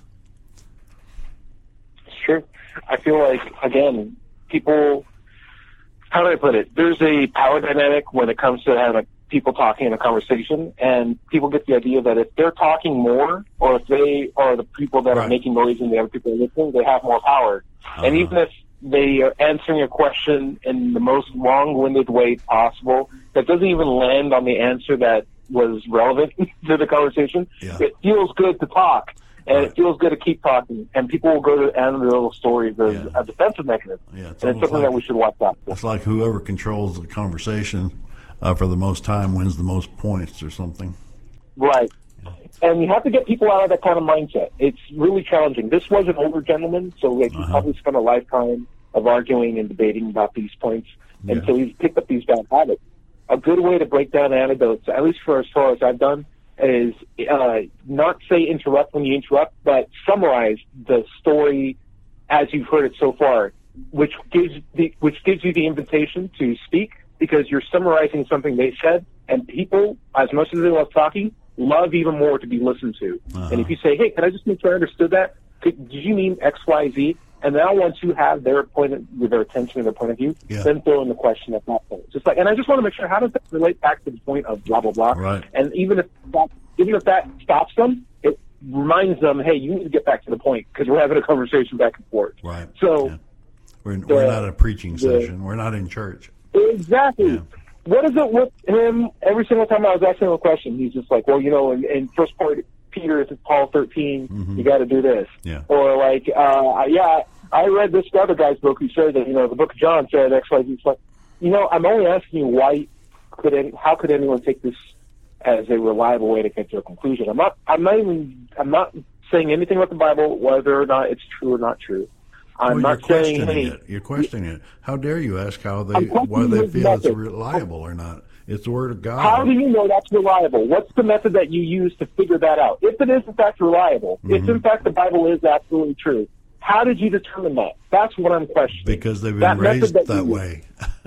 Sure. I feel like, again, people, how do I put it? There's a power dynamic when it comes to having people talking in a conversation, and people get the idea that if they're talking more, or if they are the people that Right. are making noise and the other people are listening, they have more power. Uh-huh. And even if they are answering a question in the most long-winded way possible, that doesn't even land on the answer that was relevant to the conversation, Yeah. it feels good to talk. And Right. it feels good to keep talking, and people will go to the end of their little stories as Yeah. a defensive mechanism. Yeah, it's and almost it's something like- that we should watch out for. It's like whoever controls the conversation uh, for the most time wins the most points or something. Right. And you have to get people out of that kind of mindset. It's really challenging. This was an older gentleman, so like, he Uh-huh. probably spent a lifetime of arguing and debating about these points, and Yeah. so he's picked up these bad habits. A good way to break down anecdotes, at least for as far as I've done, is uh, not say interrupt when you interrupt, but summarize the story as you've heard it so far, which gives the which gives you the invitation to speak, because you're summarizing something they said, and people, as much as they love talking, love even more to be listened to. Uh-huh. And if you say, hey, can I just make sure I understood that? Could, did you mean X, Y, Z? And now once you have their point of, with their attention and their point of view, Yeah. then throw in the question at that point. Just like, and I just want to make sure, how does that relate back to the point of blah, blah, blah? Right. And even if that, even if that stops them, it reminds them, hey, you need to get back to the point, because we're having a conversation back and forth. Right. So, Yeah. We're, we're not a preaching the- session. We're not in church. exactly. Yeah. What is it with him? Every single time I was asking him a question, he's just like, well, you know, in, in First Peter, it's Paul thirteen, Mhm. you got to do this. Yeah. Or like, uh, yeah, I read this other guy's book who said that, you know, the book of John said X, Y, Z. It's like, you know, I'm only asking you why could any, how could anyone take this as a reliable way to get to a conclusion? I'm not, I'm not even, I'm not saying anything about the Bible, whether or not it's true or not true. I'm well, not you're saying, questioning hey, it. You're questioning it. How dare you ask how they I'm why questioning they his feel it's method. reliable or not? It's the Word of God. how do you know that's reliable? What's the method that you use to figure that out? If it is in fact reliable, if Mm-hmm. in fact the Bible is absolutely true, how did you determine that? That's what I'm questioning. Because they've been That method raised that that, you use. way.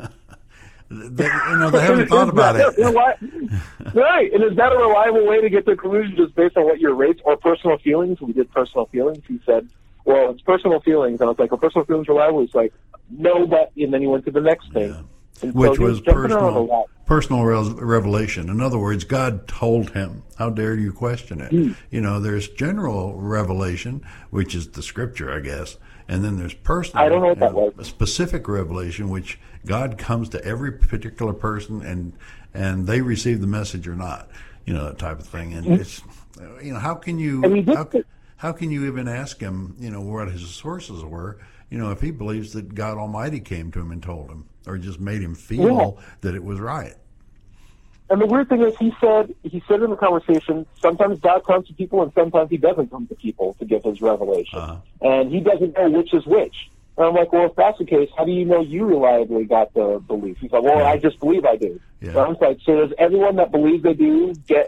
they, you know, they haven't thought about Is it. that a reli- right, and is that a reliable way to get to a conclusion just based on what your rates or personal feelings? We did personal feelings. He said, well, it's personal feelings. And I was like, well, personal feelings reliable? He's like, no, but, and then he went to the next thing. Yeah. And so Which he was jumping around a personal, lot. personal res- revelation. In other words, God told him. How dare you question it? Mm. You know, there's general revelation, which is the Scripture, I guess, and then there's personal, I don't know what that you know, was. specific revelation, which God comes to every particular person, and and they receive the message or not. You know, that type of thing. And it's, you know, how can you And he did how, it. how can you even ask him, you know, what his sources were? You know, if he believes that God Almighty came to him and told him, or just made him feel Yeah. that it was right. And the weird thing is, he said he said in the conversation, sometimes God comes to people, and sometimes He doesn't come to people to give His revelation, Uh-huh. and He doesn't know which is which. And I'm like, well, if that's the case, how do you know you reliably got the belief? He's like, well, Yeah. I just believe I do. Yeah. So I'm like, so does everyone that believes they do get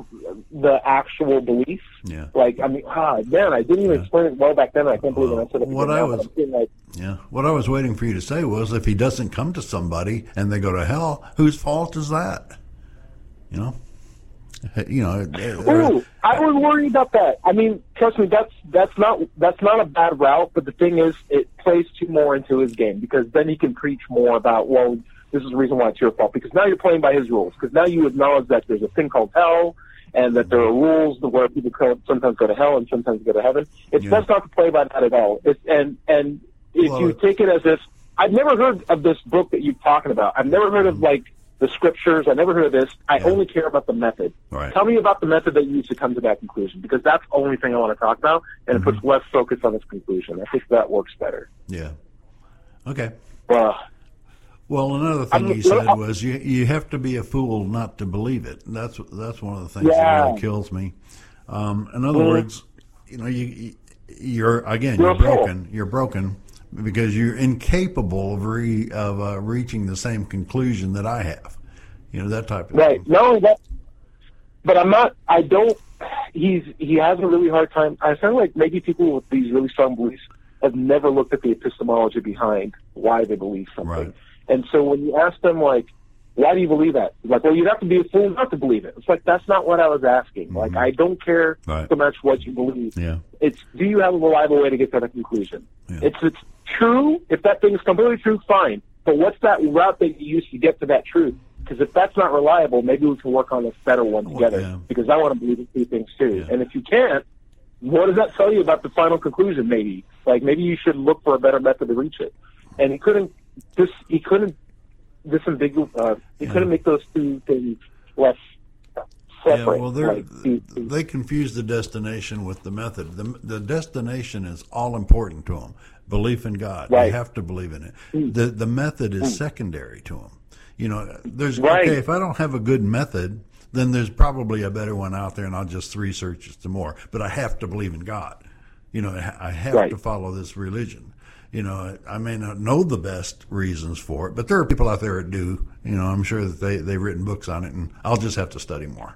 the actual belief? Yeah. Like, I mean, ah, man, I didn't even Yeah. explain it well back then. I can't believe it. I said it What again I now, but was- I'm feeling like, Yeah. What I was waiting for you to say was, if he doesn't come to somebody and they go to hell, whose fault is that? You know. You know. it- it- Ooh, I was worried about that. I mean, trust me, that's that's not that's not a bad route. But the thing is, it plays too more into his game, because then he can preach more about, well, this is the reason why it's your fault, because now you're playing by his rules, because now you acknowledge that there's a thing called hell, and that there are rules where people go, sometimes go to hell and sometimes go to heaven. It's Yeah. best not to play by that at all. It's, and and if Well, you it's- take it as if, I've never heard of this book that you're talking about. I've never heard of, like, the scriptures. I never heard of this. I Yeah. only care about the method. Right. Tell me about the method that you use to come to that conclusion, because that's the only thing I want to talk about, and Mm-hmm. it puts less focus on its conclusion. I think that works better. Yeah. Okay. Uh, Well, another thing I'm- he said well, I- was you you have to be a fool not to believe it. That's that's one of the things that Yeah. really kills me. Um, in other Mhm. words, you know, you you- you're again You're you're a fool. broken. You're broken because you're incapable of re, of uh, reaching the same conclusion that I have. You know, that type of Right. thing. Not only that, but I'm not. I don't. He's he has a really hard time. I sound like maybe people with these really strong beliefs have never looked at the epistemology behind why they believe something. Right. And so when you ask them, like, why do you believe that? Like, well, you'd have to be a fool not to believe it. It's like, that's not what I was asking. Like, I don't care Right. so much what you believe. Yeah. It's, do you have a reliable way to get to that conclusion? Yeah. It's, it's true. If that thing is completely true, fine. But what's that route that you use to get to that truth? Because if that's not reliable, maybe we can work on a better one Well, together. yeah. Because I want to believe in two things too. Yeah. And if you can't, what does that tell you about the final conclusion? Maybe, like, maybe you should look for a better method to reach it. And he couldn't. This he couldn't. Disambiguous. Uh, he Yeah. couldn't make those two things less separate. Yeah, well, they're, like, two- two- they confuse the destination with the method. The, the destination is all important to them. Belief in God. Right. You have to believe in it. The the method is secondary to them. You know, there's Right. okay. If I don't have a good method, then there's probably a better one out there, and I'll just research it some more. But I have to believe in God. You know, I I have Right. to follow this religion. You know, I may not know the best reasons for it, but there are people out there that do. You know, I'm sure that they, they've written books on it, and I'll just have to study more.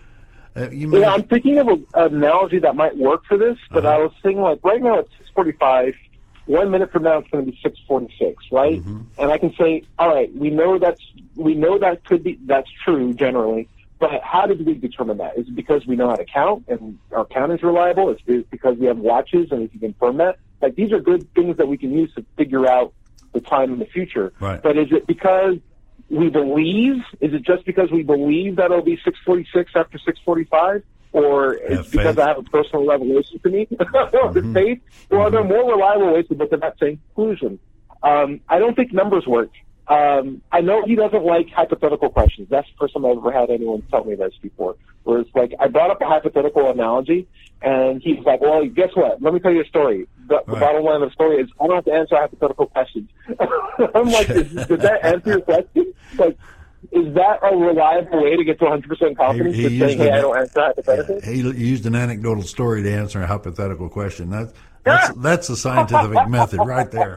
Uh, you may, Yeah, I'm thinking of a, an analogy that might work for this, but Uh-huh. I was thinking, like, right now it's six forty-five. One minute from now it's going to be six forty-six, right? Mm-hmm. And I can say, all right, we know that's we know that could be that's true generally, but how did we determine that? Is it because we know how to count and our count is reliable? Is it because we have watches and we can confirm that? Like, these are good things that we can use to figure out the time in the future. Right. But is it because we believe? Is it just because we believe that it'll be six forty-six after six forty-five? Or Have it's because faith. I have a personal revelation to me? Or Mhm. faith? Or are there more reliable ways to get to that same conclusion? Um, I don't think numbers work. Um, I know he doesn't like hypothetical questions. That's the first time I've ever had anyone tell me this before. Where it's like, I brought up a hypothetical analogy, and he's like, well, guess what? Let me tell you a story. The, the Right. bottom line of the story is, I don't have to answer hypothetical questions. I'm like, is, does that answer your question? Like, is that a reliable way to get to one hundred percent confidence? He- he Just saying, used hey, an- I don't answer hypotheticals? he used an anecdotal story to answer a hypothetical question. That's that's, that's a scientific method right there.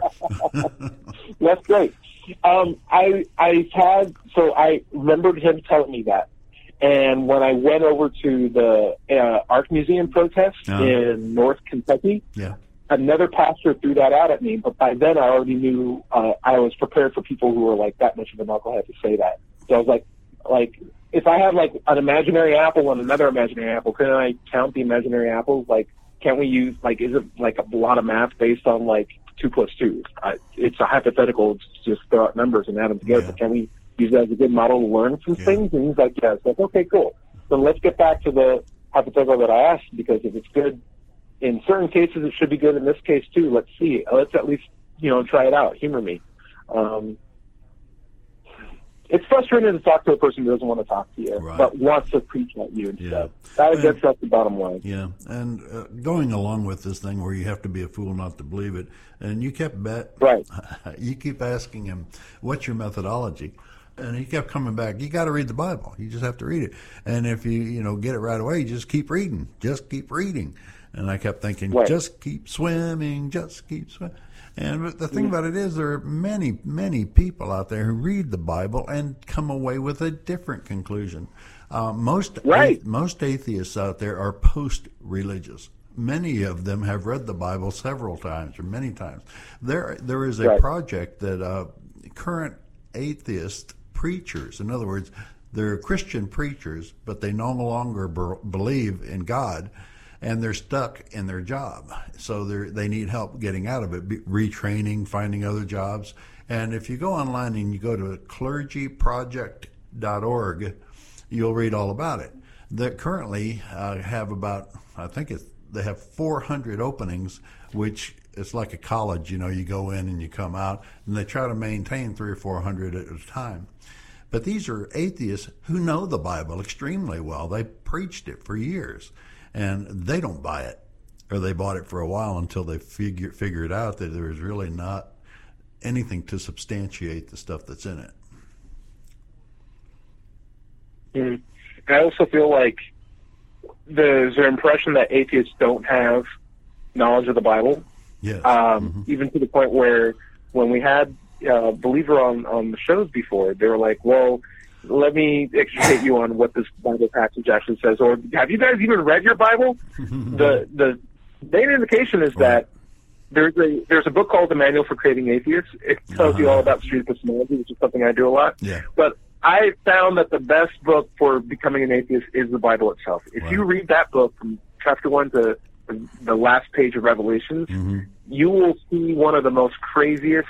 That's great. Um, I I had so I remembered him telling me that, and when I went over to the uh, Art Museum protest Uh-huh. in North Kentucky, Yeah. another pastor threw that out at me. But by then, I already knew uh, I was prepared for people who were like that much of a knucklehead to say that. So I was like, like if I had like an imaginary apple and another imaginary apple, couldn't I count the imaginary apples? Like, can't we use like is it like a lot of math based on like two plus two? Uh, it's a hypothetical. It's just throw out numbers and add them together. Yeah. But can we use that as a good model to learn some Yeah. things? And he's like, yeah. It's like, okay, cool. So let's get back to the hypothetical that I asked, because if it's good in certain cases, it should be good in this case too. Let's see. Let's at least, you know, try it out. Humor me. Um, it's frustrating to talk to a person who doesn't want to talk to you, Right. but wants to preach at you instead. Yeah. That, that's, that's the bottom line. Yeah, and uh, going along with this thing where you have to be a fool not to believe it, and you kept bet, Right. you keep asking him, "What's your methodology?" And he kept coming back. You got to read the Bible. You just have to read it. And if you you know get it right away, you just keep reading. Just keep reading. And I kept thinking, Right. just keep swimming. Just keep swimming. And the thing about it is, there are many, many people out there who read the Bible and come away with a different conclusion. Uh, most Right. a- most atheists out there are post-religious. Many of them have read the Bible several times or many times. There, there is a Right. project that uh, current atheist preachers, in other words, they're Christian preachers, but they no longer be- believe in God, and they're stuck in their job. So they they need help getting out of it, be- retraining, finding other jobs. And if you go online and you go to clergy project dot org, you'll read all about it. They currently uh, have about, I think it's, they have four hundred openings, which is like a college. You know, you go in and you come out, and they try to maintain three or four hundred at a time. But these are atheists who know the Bible extremely well. They preached it for years, and they don't buy it, or they bought it for a while until they figure figured out that there is really not anything to substantiate the stuff that's in it. Mm. I also feel like there's an impression that atheists don't have knowledge of the Bible. Yes. Um, mm-hmm. Even to the point where when we had uh, Believer on, on the shows before, they were like, well, let me educate you on what this Bible passage actually says. Or have you guys even read your Bible? the the main indication is that there's a there's a book called The Manual for Creating Atheists. It tells uh-huh. you all about street epistemology, which is something I do a lot. Yeah. But I found that the best book for becoming an atheist is the Bible itself. If wow. you read that book from chapter one to the last page of Revelations, mm-hmm. you will see one of the most craziest,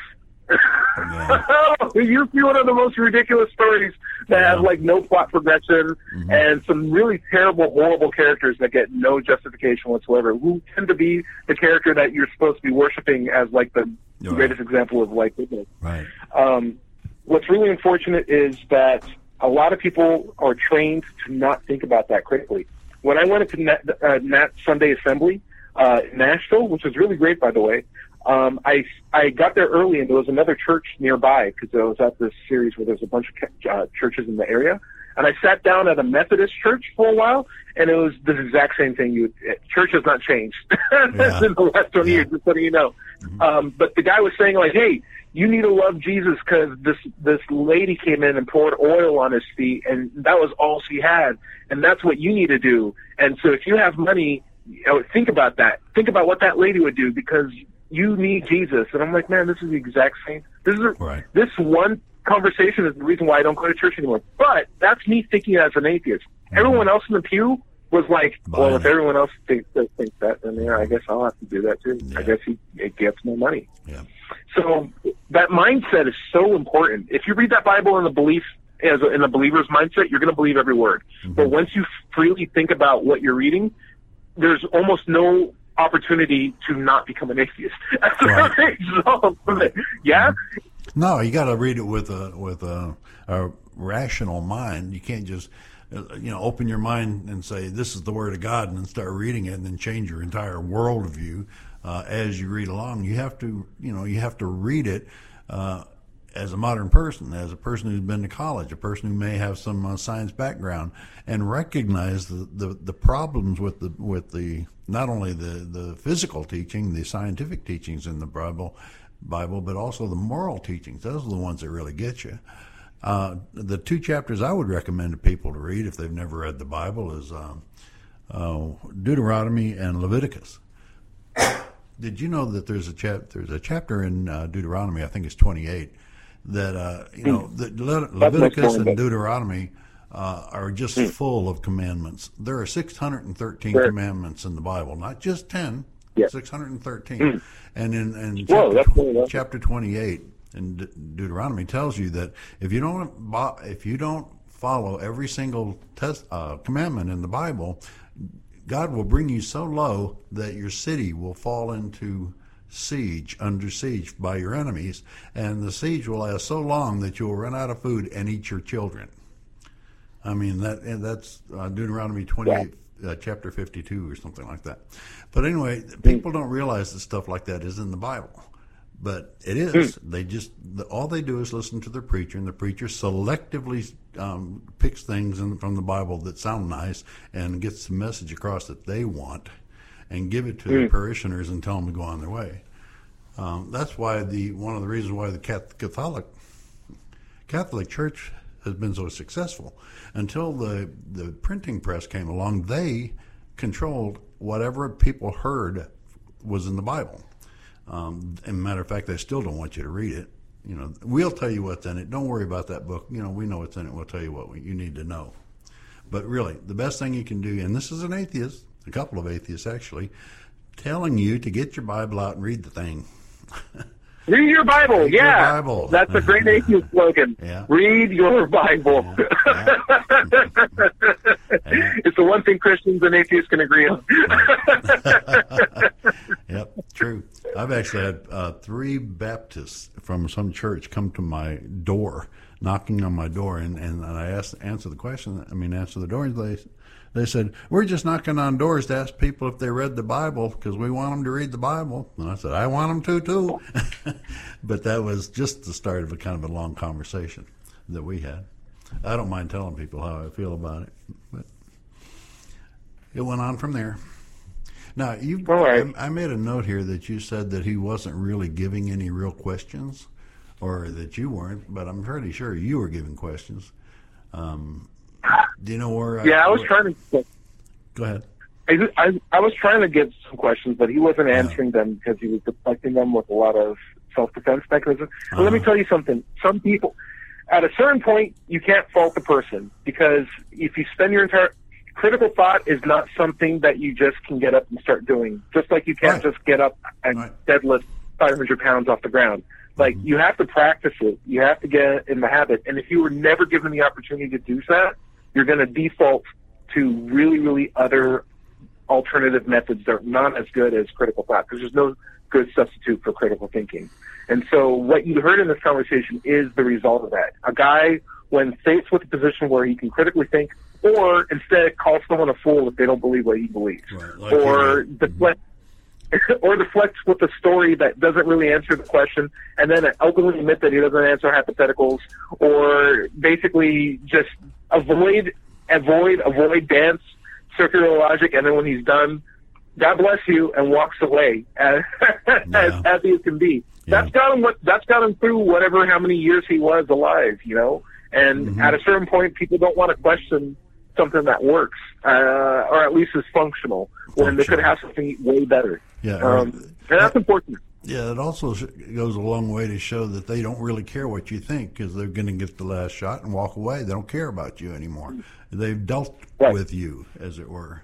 yeah. you see one of the most ridiculous stories that yeah. have like no plot progression mm-hmm. and some really terrible, horrible characters that get no justification whatsoever, who tend to be the character that you're supposed to be worshiping as like the right. greatest example of like goodness. Right. Um, what's really unfortunate is that a lot of people are trained to not think about that critically. When I went into Nat, uh, Nat Sunday Assembly uh, in Nashville, which was really great, by the way, um, I I got there early, and there was another church nearby because I was at this series where there's a bunch of uh, churches in the area. And I sat down at a Methodist church for a while, and it was the exact same thing. You, church has not changed Yeah. in the last twenty yeah. years, just letting you know. Mm-hmm. Um, but the guy was saying, like, hey, you need to love Jesus because this this lady came in and poured oil on his feet, and that was all she had, and that's what you need to do. And so if you have money, you know, think about that. Think about what that lady would do because you need Jesus. And I'm like, man, this is the exact same. This is a, Right. this one conversation is the reason why I don't go to church anymore. But that's me thinking as an atheist. Mm-hmm. Everyone else in the pew was like, Buying well, if it. everyone else thinks, thinks that, then yeah, I guess I'll have to do that too. Yeah. I guess he it gets more money. Yeah. So that mindset is so important. If you read that Bible in the belief as a, in the believer's mindset, you're going to believe every word. Mm-hmm. But once you freely think about what you're reading, there's almost no opportunity to not become an atheist. Right. so, yeah. No, you got to read it with a with a, a rational mind. You can't just uh, you know open your mind and say this is the Word of God and then start reading it and then change your entire worldview uh, as you read along. You have to you know you have to read it uh, as a modern person, as a person who's been to college, a person who may have some uh, science background, and recognize the, the, the problems with the with the not only the, the physical teaching, the scientific teachings in the Bible. Bible, but also the moral teachings. Those are the ones that really get you. Uh, the two chapters I would recommend to people to read if they've never read the Bible is um, uh, Deuteronomy and Leviticus. Did you know that there's a chap there's a chapter in uh, Deuteronomy, I think it's twenty-eight, that uh, you know the Le- Leviticus and Deuteronomy uh, are just mm. full of commandments. There are six hundred thirteen sure. commandments in the Bible, not just ten. Yeah. six hundred thirteen. Mm. And in, in Whoa, chapter, that's cool, chapter twenty-eight in De- Deuteronomy tells you that if you don't if you don't follow every single test, uh, commandment in the Bible, God will bring you so low that your city will fall into siege, under siege by your enemies, and the siege will last so long that you will run out of food and eat your children. I mean, that that's uh, Deuteronomy twenty-eight. Yeah. Uh, chapter fifty-two or something like that. But anyway, people don't realize that stuff like that is in the Bible. But it is. They just, the, all they do is listen to their preacher, and the preacher selectively um, picks things in, from the Bible that sound nice and gets the message across that they want and give it to their parishioners and tell them to go on their way. Um, that's why the one of the reasons why the Catholic Catholic Church has been so successful. Until the, the printing press came along, they controlled whatever people heard was in the Bible. Um, and matter of fact, they still don't want you to read it. You know, we'll tell you what's in it. Don't worry about that book. You know, we know what's in it. We'll tell you what we, you need to know. But really, the best thing you can do, and this is an atheist, a couple of atheists actually, telling you to get your Bible out and read the thing. Read your Bible. Read yeah. your Bible. That's a great atheist slogan. Yeah. Read your Bible. Yeah. Yeah. It's the one thing Christians and atheists can agree on. Yep, true. I've actually had uh, three Baptists from some church come to my door, knocking on my door, and, and I asked answer the question. I mean, answer the door. And they they said, "We're just knocking on doors to ask people if they read the Bible because we want them to read the Bible." And I said, "I want them to too." But that was just the start of a kind of a long conversation that we had. I don't mind telling people how I feel about it, but it went on from there. Now, you, All right. I, I made a note here that you said that he wasn't really giving any real questions, or that you weren't, but I'm pretty sure you were giving questions. Um, do you know where? Yeah, I, I was where, trying to. Go ahead. I, I, I was trying to get some questions, but he wasn't answering Yeah. them because he was deflecting them with a lot of self-defense mechanisms. But Uh-huh. let me tell you something. Some people, at a certain point, you can't fault the person because if you spend your entire critical thought is not something that you just can get up and start doing. Just like you can't Right. just get up and Right. deadlift five hundred pounds off the ground. Like, Mm-hmm. you have to practice it. You have to get in the habit. And if you were never given the opportunity to do that, you're going to default to really, really other alternative methods that are not as good as critical thought because there's no good substitute for critical thinking. And so what you heard in this conversation is the result of that. A guy, when faced with a position where he can critically think, or instead call someone a fool if they don't believe what he believes, Right, like or you did. deflect, or deflect with a story that doesn't really answer the question, and then openly admit that he doesn't answer hypotheticals, or basically just avoid, avoid, avoid dance, circular logic, and then when he's done, God bless you, and walks away as, Yeah. as happy as can be. Yeah. That's got him. What that's got him through whatever how many years he was alive, you know. And Mm-hmm. at a certain point, people don't want to question something that works, uh, or at least is functional, when they could Functional. have something way better. Yeah, Um, right. and that's important. Yeah, it also sh- goes a long way to show that they don't really care what you think because they're going to get the last shot and walk away. They don't care about you anymore. They've dealt Right. with you, as it were.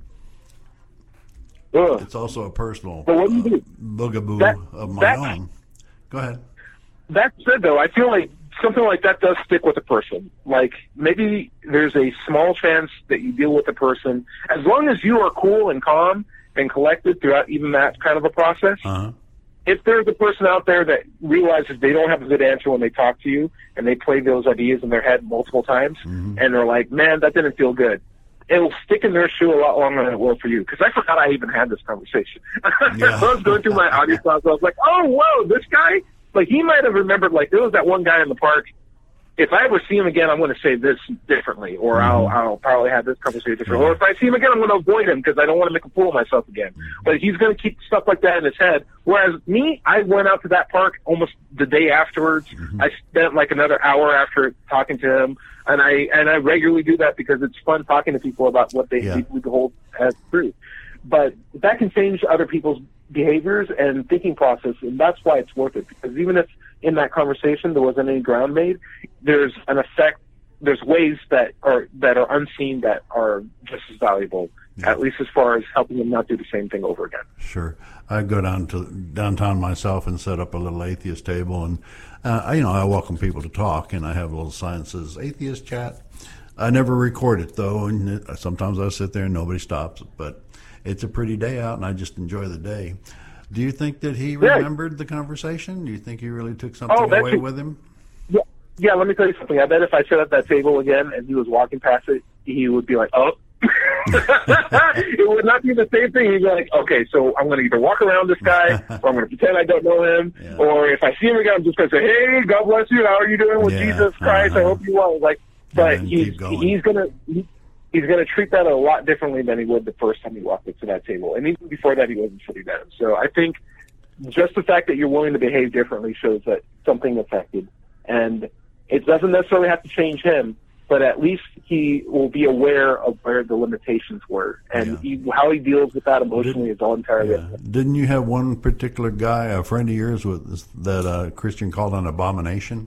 Ugh. It's also a personal But what do you do? uh, boogaboo That- of my that- own. Go ahead. That said, though, I feel like something like that does stick with a person. Like, maybe there's a small chance that you deal with a person, as long as you are cool and calm and collected throughout even that kind of a process. Uh-huh. If there's a person out there that realizes they don't have a good answer when they talk to you, and they play those ideas in their head multiple times, Mm-hmm. and they're like, man, that didn't feel good, it'll stick in their shoe a lot longer than it will for you. Because I forgot I even had this conversation. Yeah. I was going through my audio files. I was like, oh, whoa, this guy, like, he might have remembered, like, there was that one guy in the park. If I ever see him again, I'm going to say this differently, or Mm-hmm. I'll, I'll probably have this conversation differently. Or if I see him again, I'm going to avoid him because I don't want to make a fool of myself again. But he's going to keep stuff like that in his head. Whereas me, I went out to that park almost the day afterwards. Mm-hmm. I spent like another hour after talking to him, and I and I regularly do that because it's fun talking to people about what they Yeah. deeply hold as truth. But that can change other people's behaviors and thinking process, and that's why it's worth it. Because even if in that conversation there wasn't any ground made, there's an effect. There's ways that are that are unseen that are just as valuable, Yeah. at least as far as helping them not do the same thing over again. Sure. I go down to downtown myself and set up a little atheist table, and uh, I, you know, I welcome people to talk, and I have a little sign that says "Atheist Chat." I never record it though, and it, sometimes I sit there and nobody stops. But it's a pretty day out, and I just enjoy the day. Do you think that he Yeah. remembered the conversation? Do you think he really took something Oh, that's away it. with him? Yeah, yeah. Let me tell you something. I bet if I set up that table again and he was walking past it, he would be like, "Oh." It would not be the same thing. He'd be like, "Okay, so I'm going to either walk around this guy, or I'm going to pretend I don't know him, Yeah. or if I see him again, I'm just going to say, hey, God bless you. How are you doing with Yeah, Jesus Christ? I uh-huh. hope you well." Like, but then he's keep going. he's going to. He, He's going to treat that a lot differently than he would the first time he walked up to that table. And even before that, he wasn't sitting down. So I think just the fact that you're willing to behave differently shows that something affected. And it doesn't necessarily have to change him, but at least he will be aware of where the limitations were. And Yeah. he, how he deals with that emotionally is all entirely Yeah. up to him. Didn't you have one particular guy, a friend of yours, with that uh, Christian called an abomination?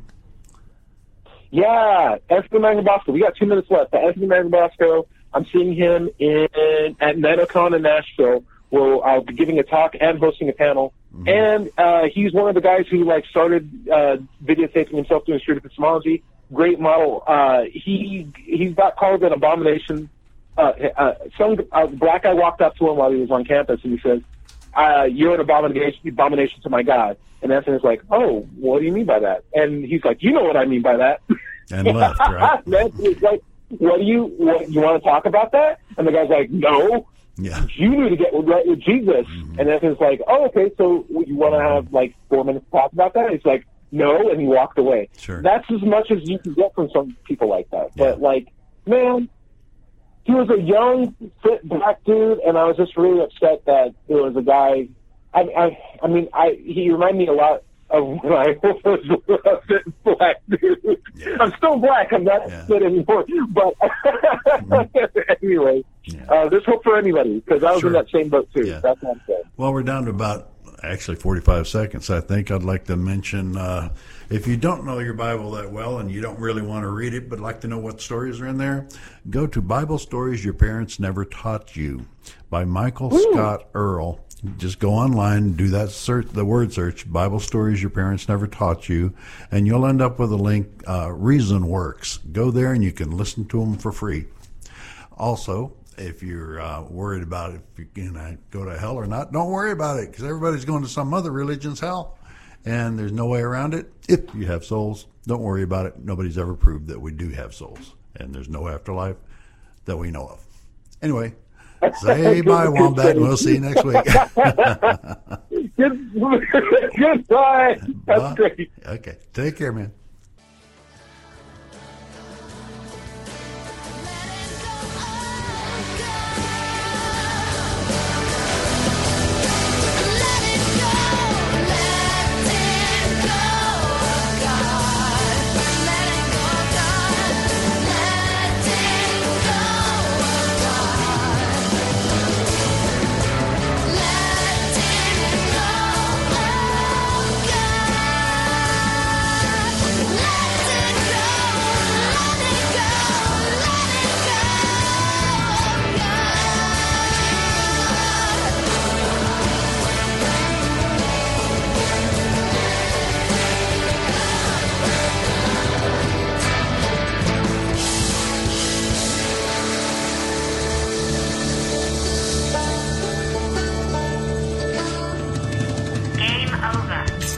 Yeah, Anthony Magnabosco. We got two minutes left. But Anthony Magnabosco, I'm seeing him in at NanoCon in Nashville, where I'll be giving a talk and hosting a panel. Mm-hmm. And uh, he's one of the guys who like started uh, videotaping himself doing street epistemology. Great model. Uh, he he's got called an abomination. Uh, uh, some uh, black guy walked up to him while he was on campus, and he says, uh, "You're an abomination, abomination to my God." And Anthony's like, "Oh, what do you mean by that?" And he's like, "You know what I mean by that." And left, right? Anthony's like, "What do you what, you want to talk about that?" And the guy's like, "No." Yeah. You need to get right with Jesus. Mm-hmm. And Anthony's like, "Oh, okay, so you want to have like four minutes to talk about that?" And he's like, "No," and he walked away. Sure. That's as much as you can get from some people like that. Yeah. But like, man, he was a young, fit black dude, and I was just really upset that there was a guy. I, I, I mean, I he reminded me a lot of when I was a fit black dude. Yeah. I'm still black. I'm not Yeah. fit anymore. But anyway, Yeah. uh, there's hope for anybody because I was Sure. in that same boat too. Yeah. That's what I'm saying. Well, we're down to about actually forty-five seconds. I think I'd like to mention uh, if you don't know your Bible that well and you don't really want to read it but like to know what stories are in there, go to Bible Stories Your Parents Never Taught You by Michael Ooh. Scott Earl. Just go online, do that search, the word search, Bible Stories Your Parents Never Taught You, and you'll end up with a link, uh, Reason Works. Go there and you can listen to them for free. Also, if you're uh, worried about if you're going to go to hell or not, don't worry about it because everybody's going to some other religion's hell, and there's no way around it. If you have souls, don't worry about it. Nobody's ever proved that we do have souls, and there's no afterlife that we know of. Anyway, say bye, Wombat, and we'll see you next week. Good, goodbye. That's Bye. great. Okay, take care, man.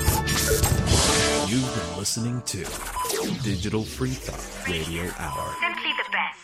Listening to Digital Free Thought Radio Hour.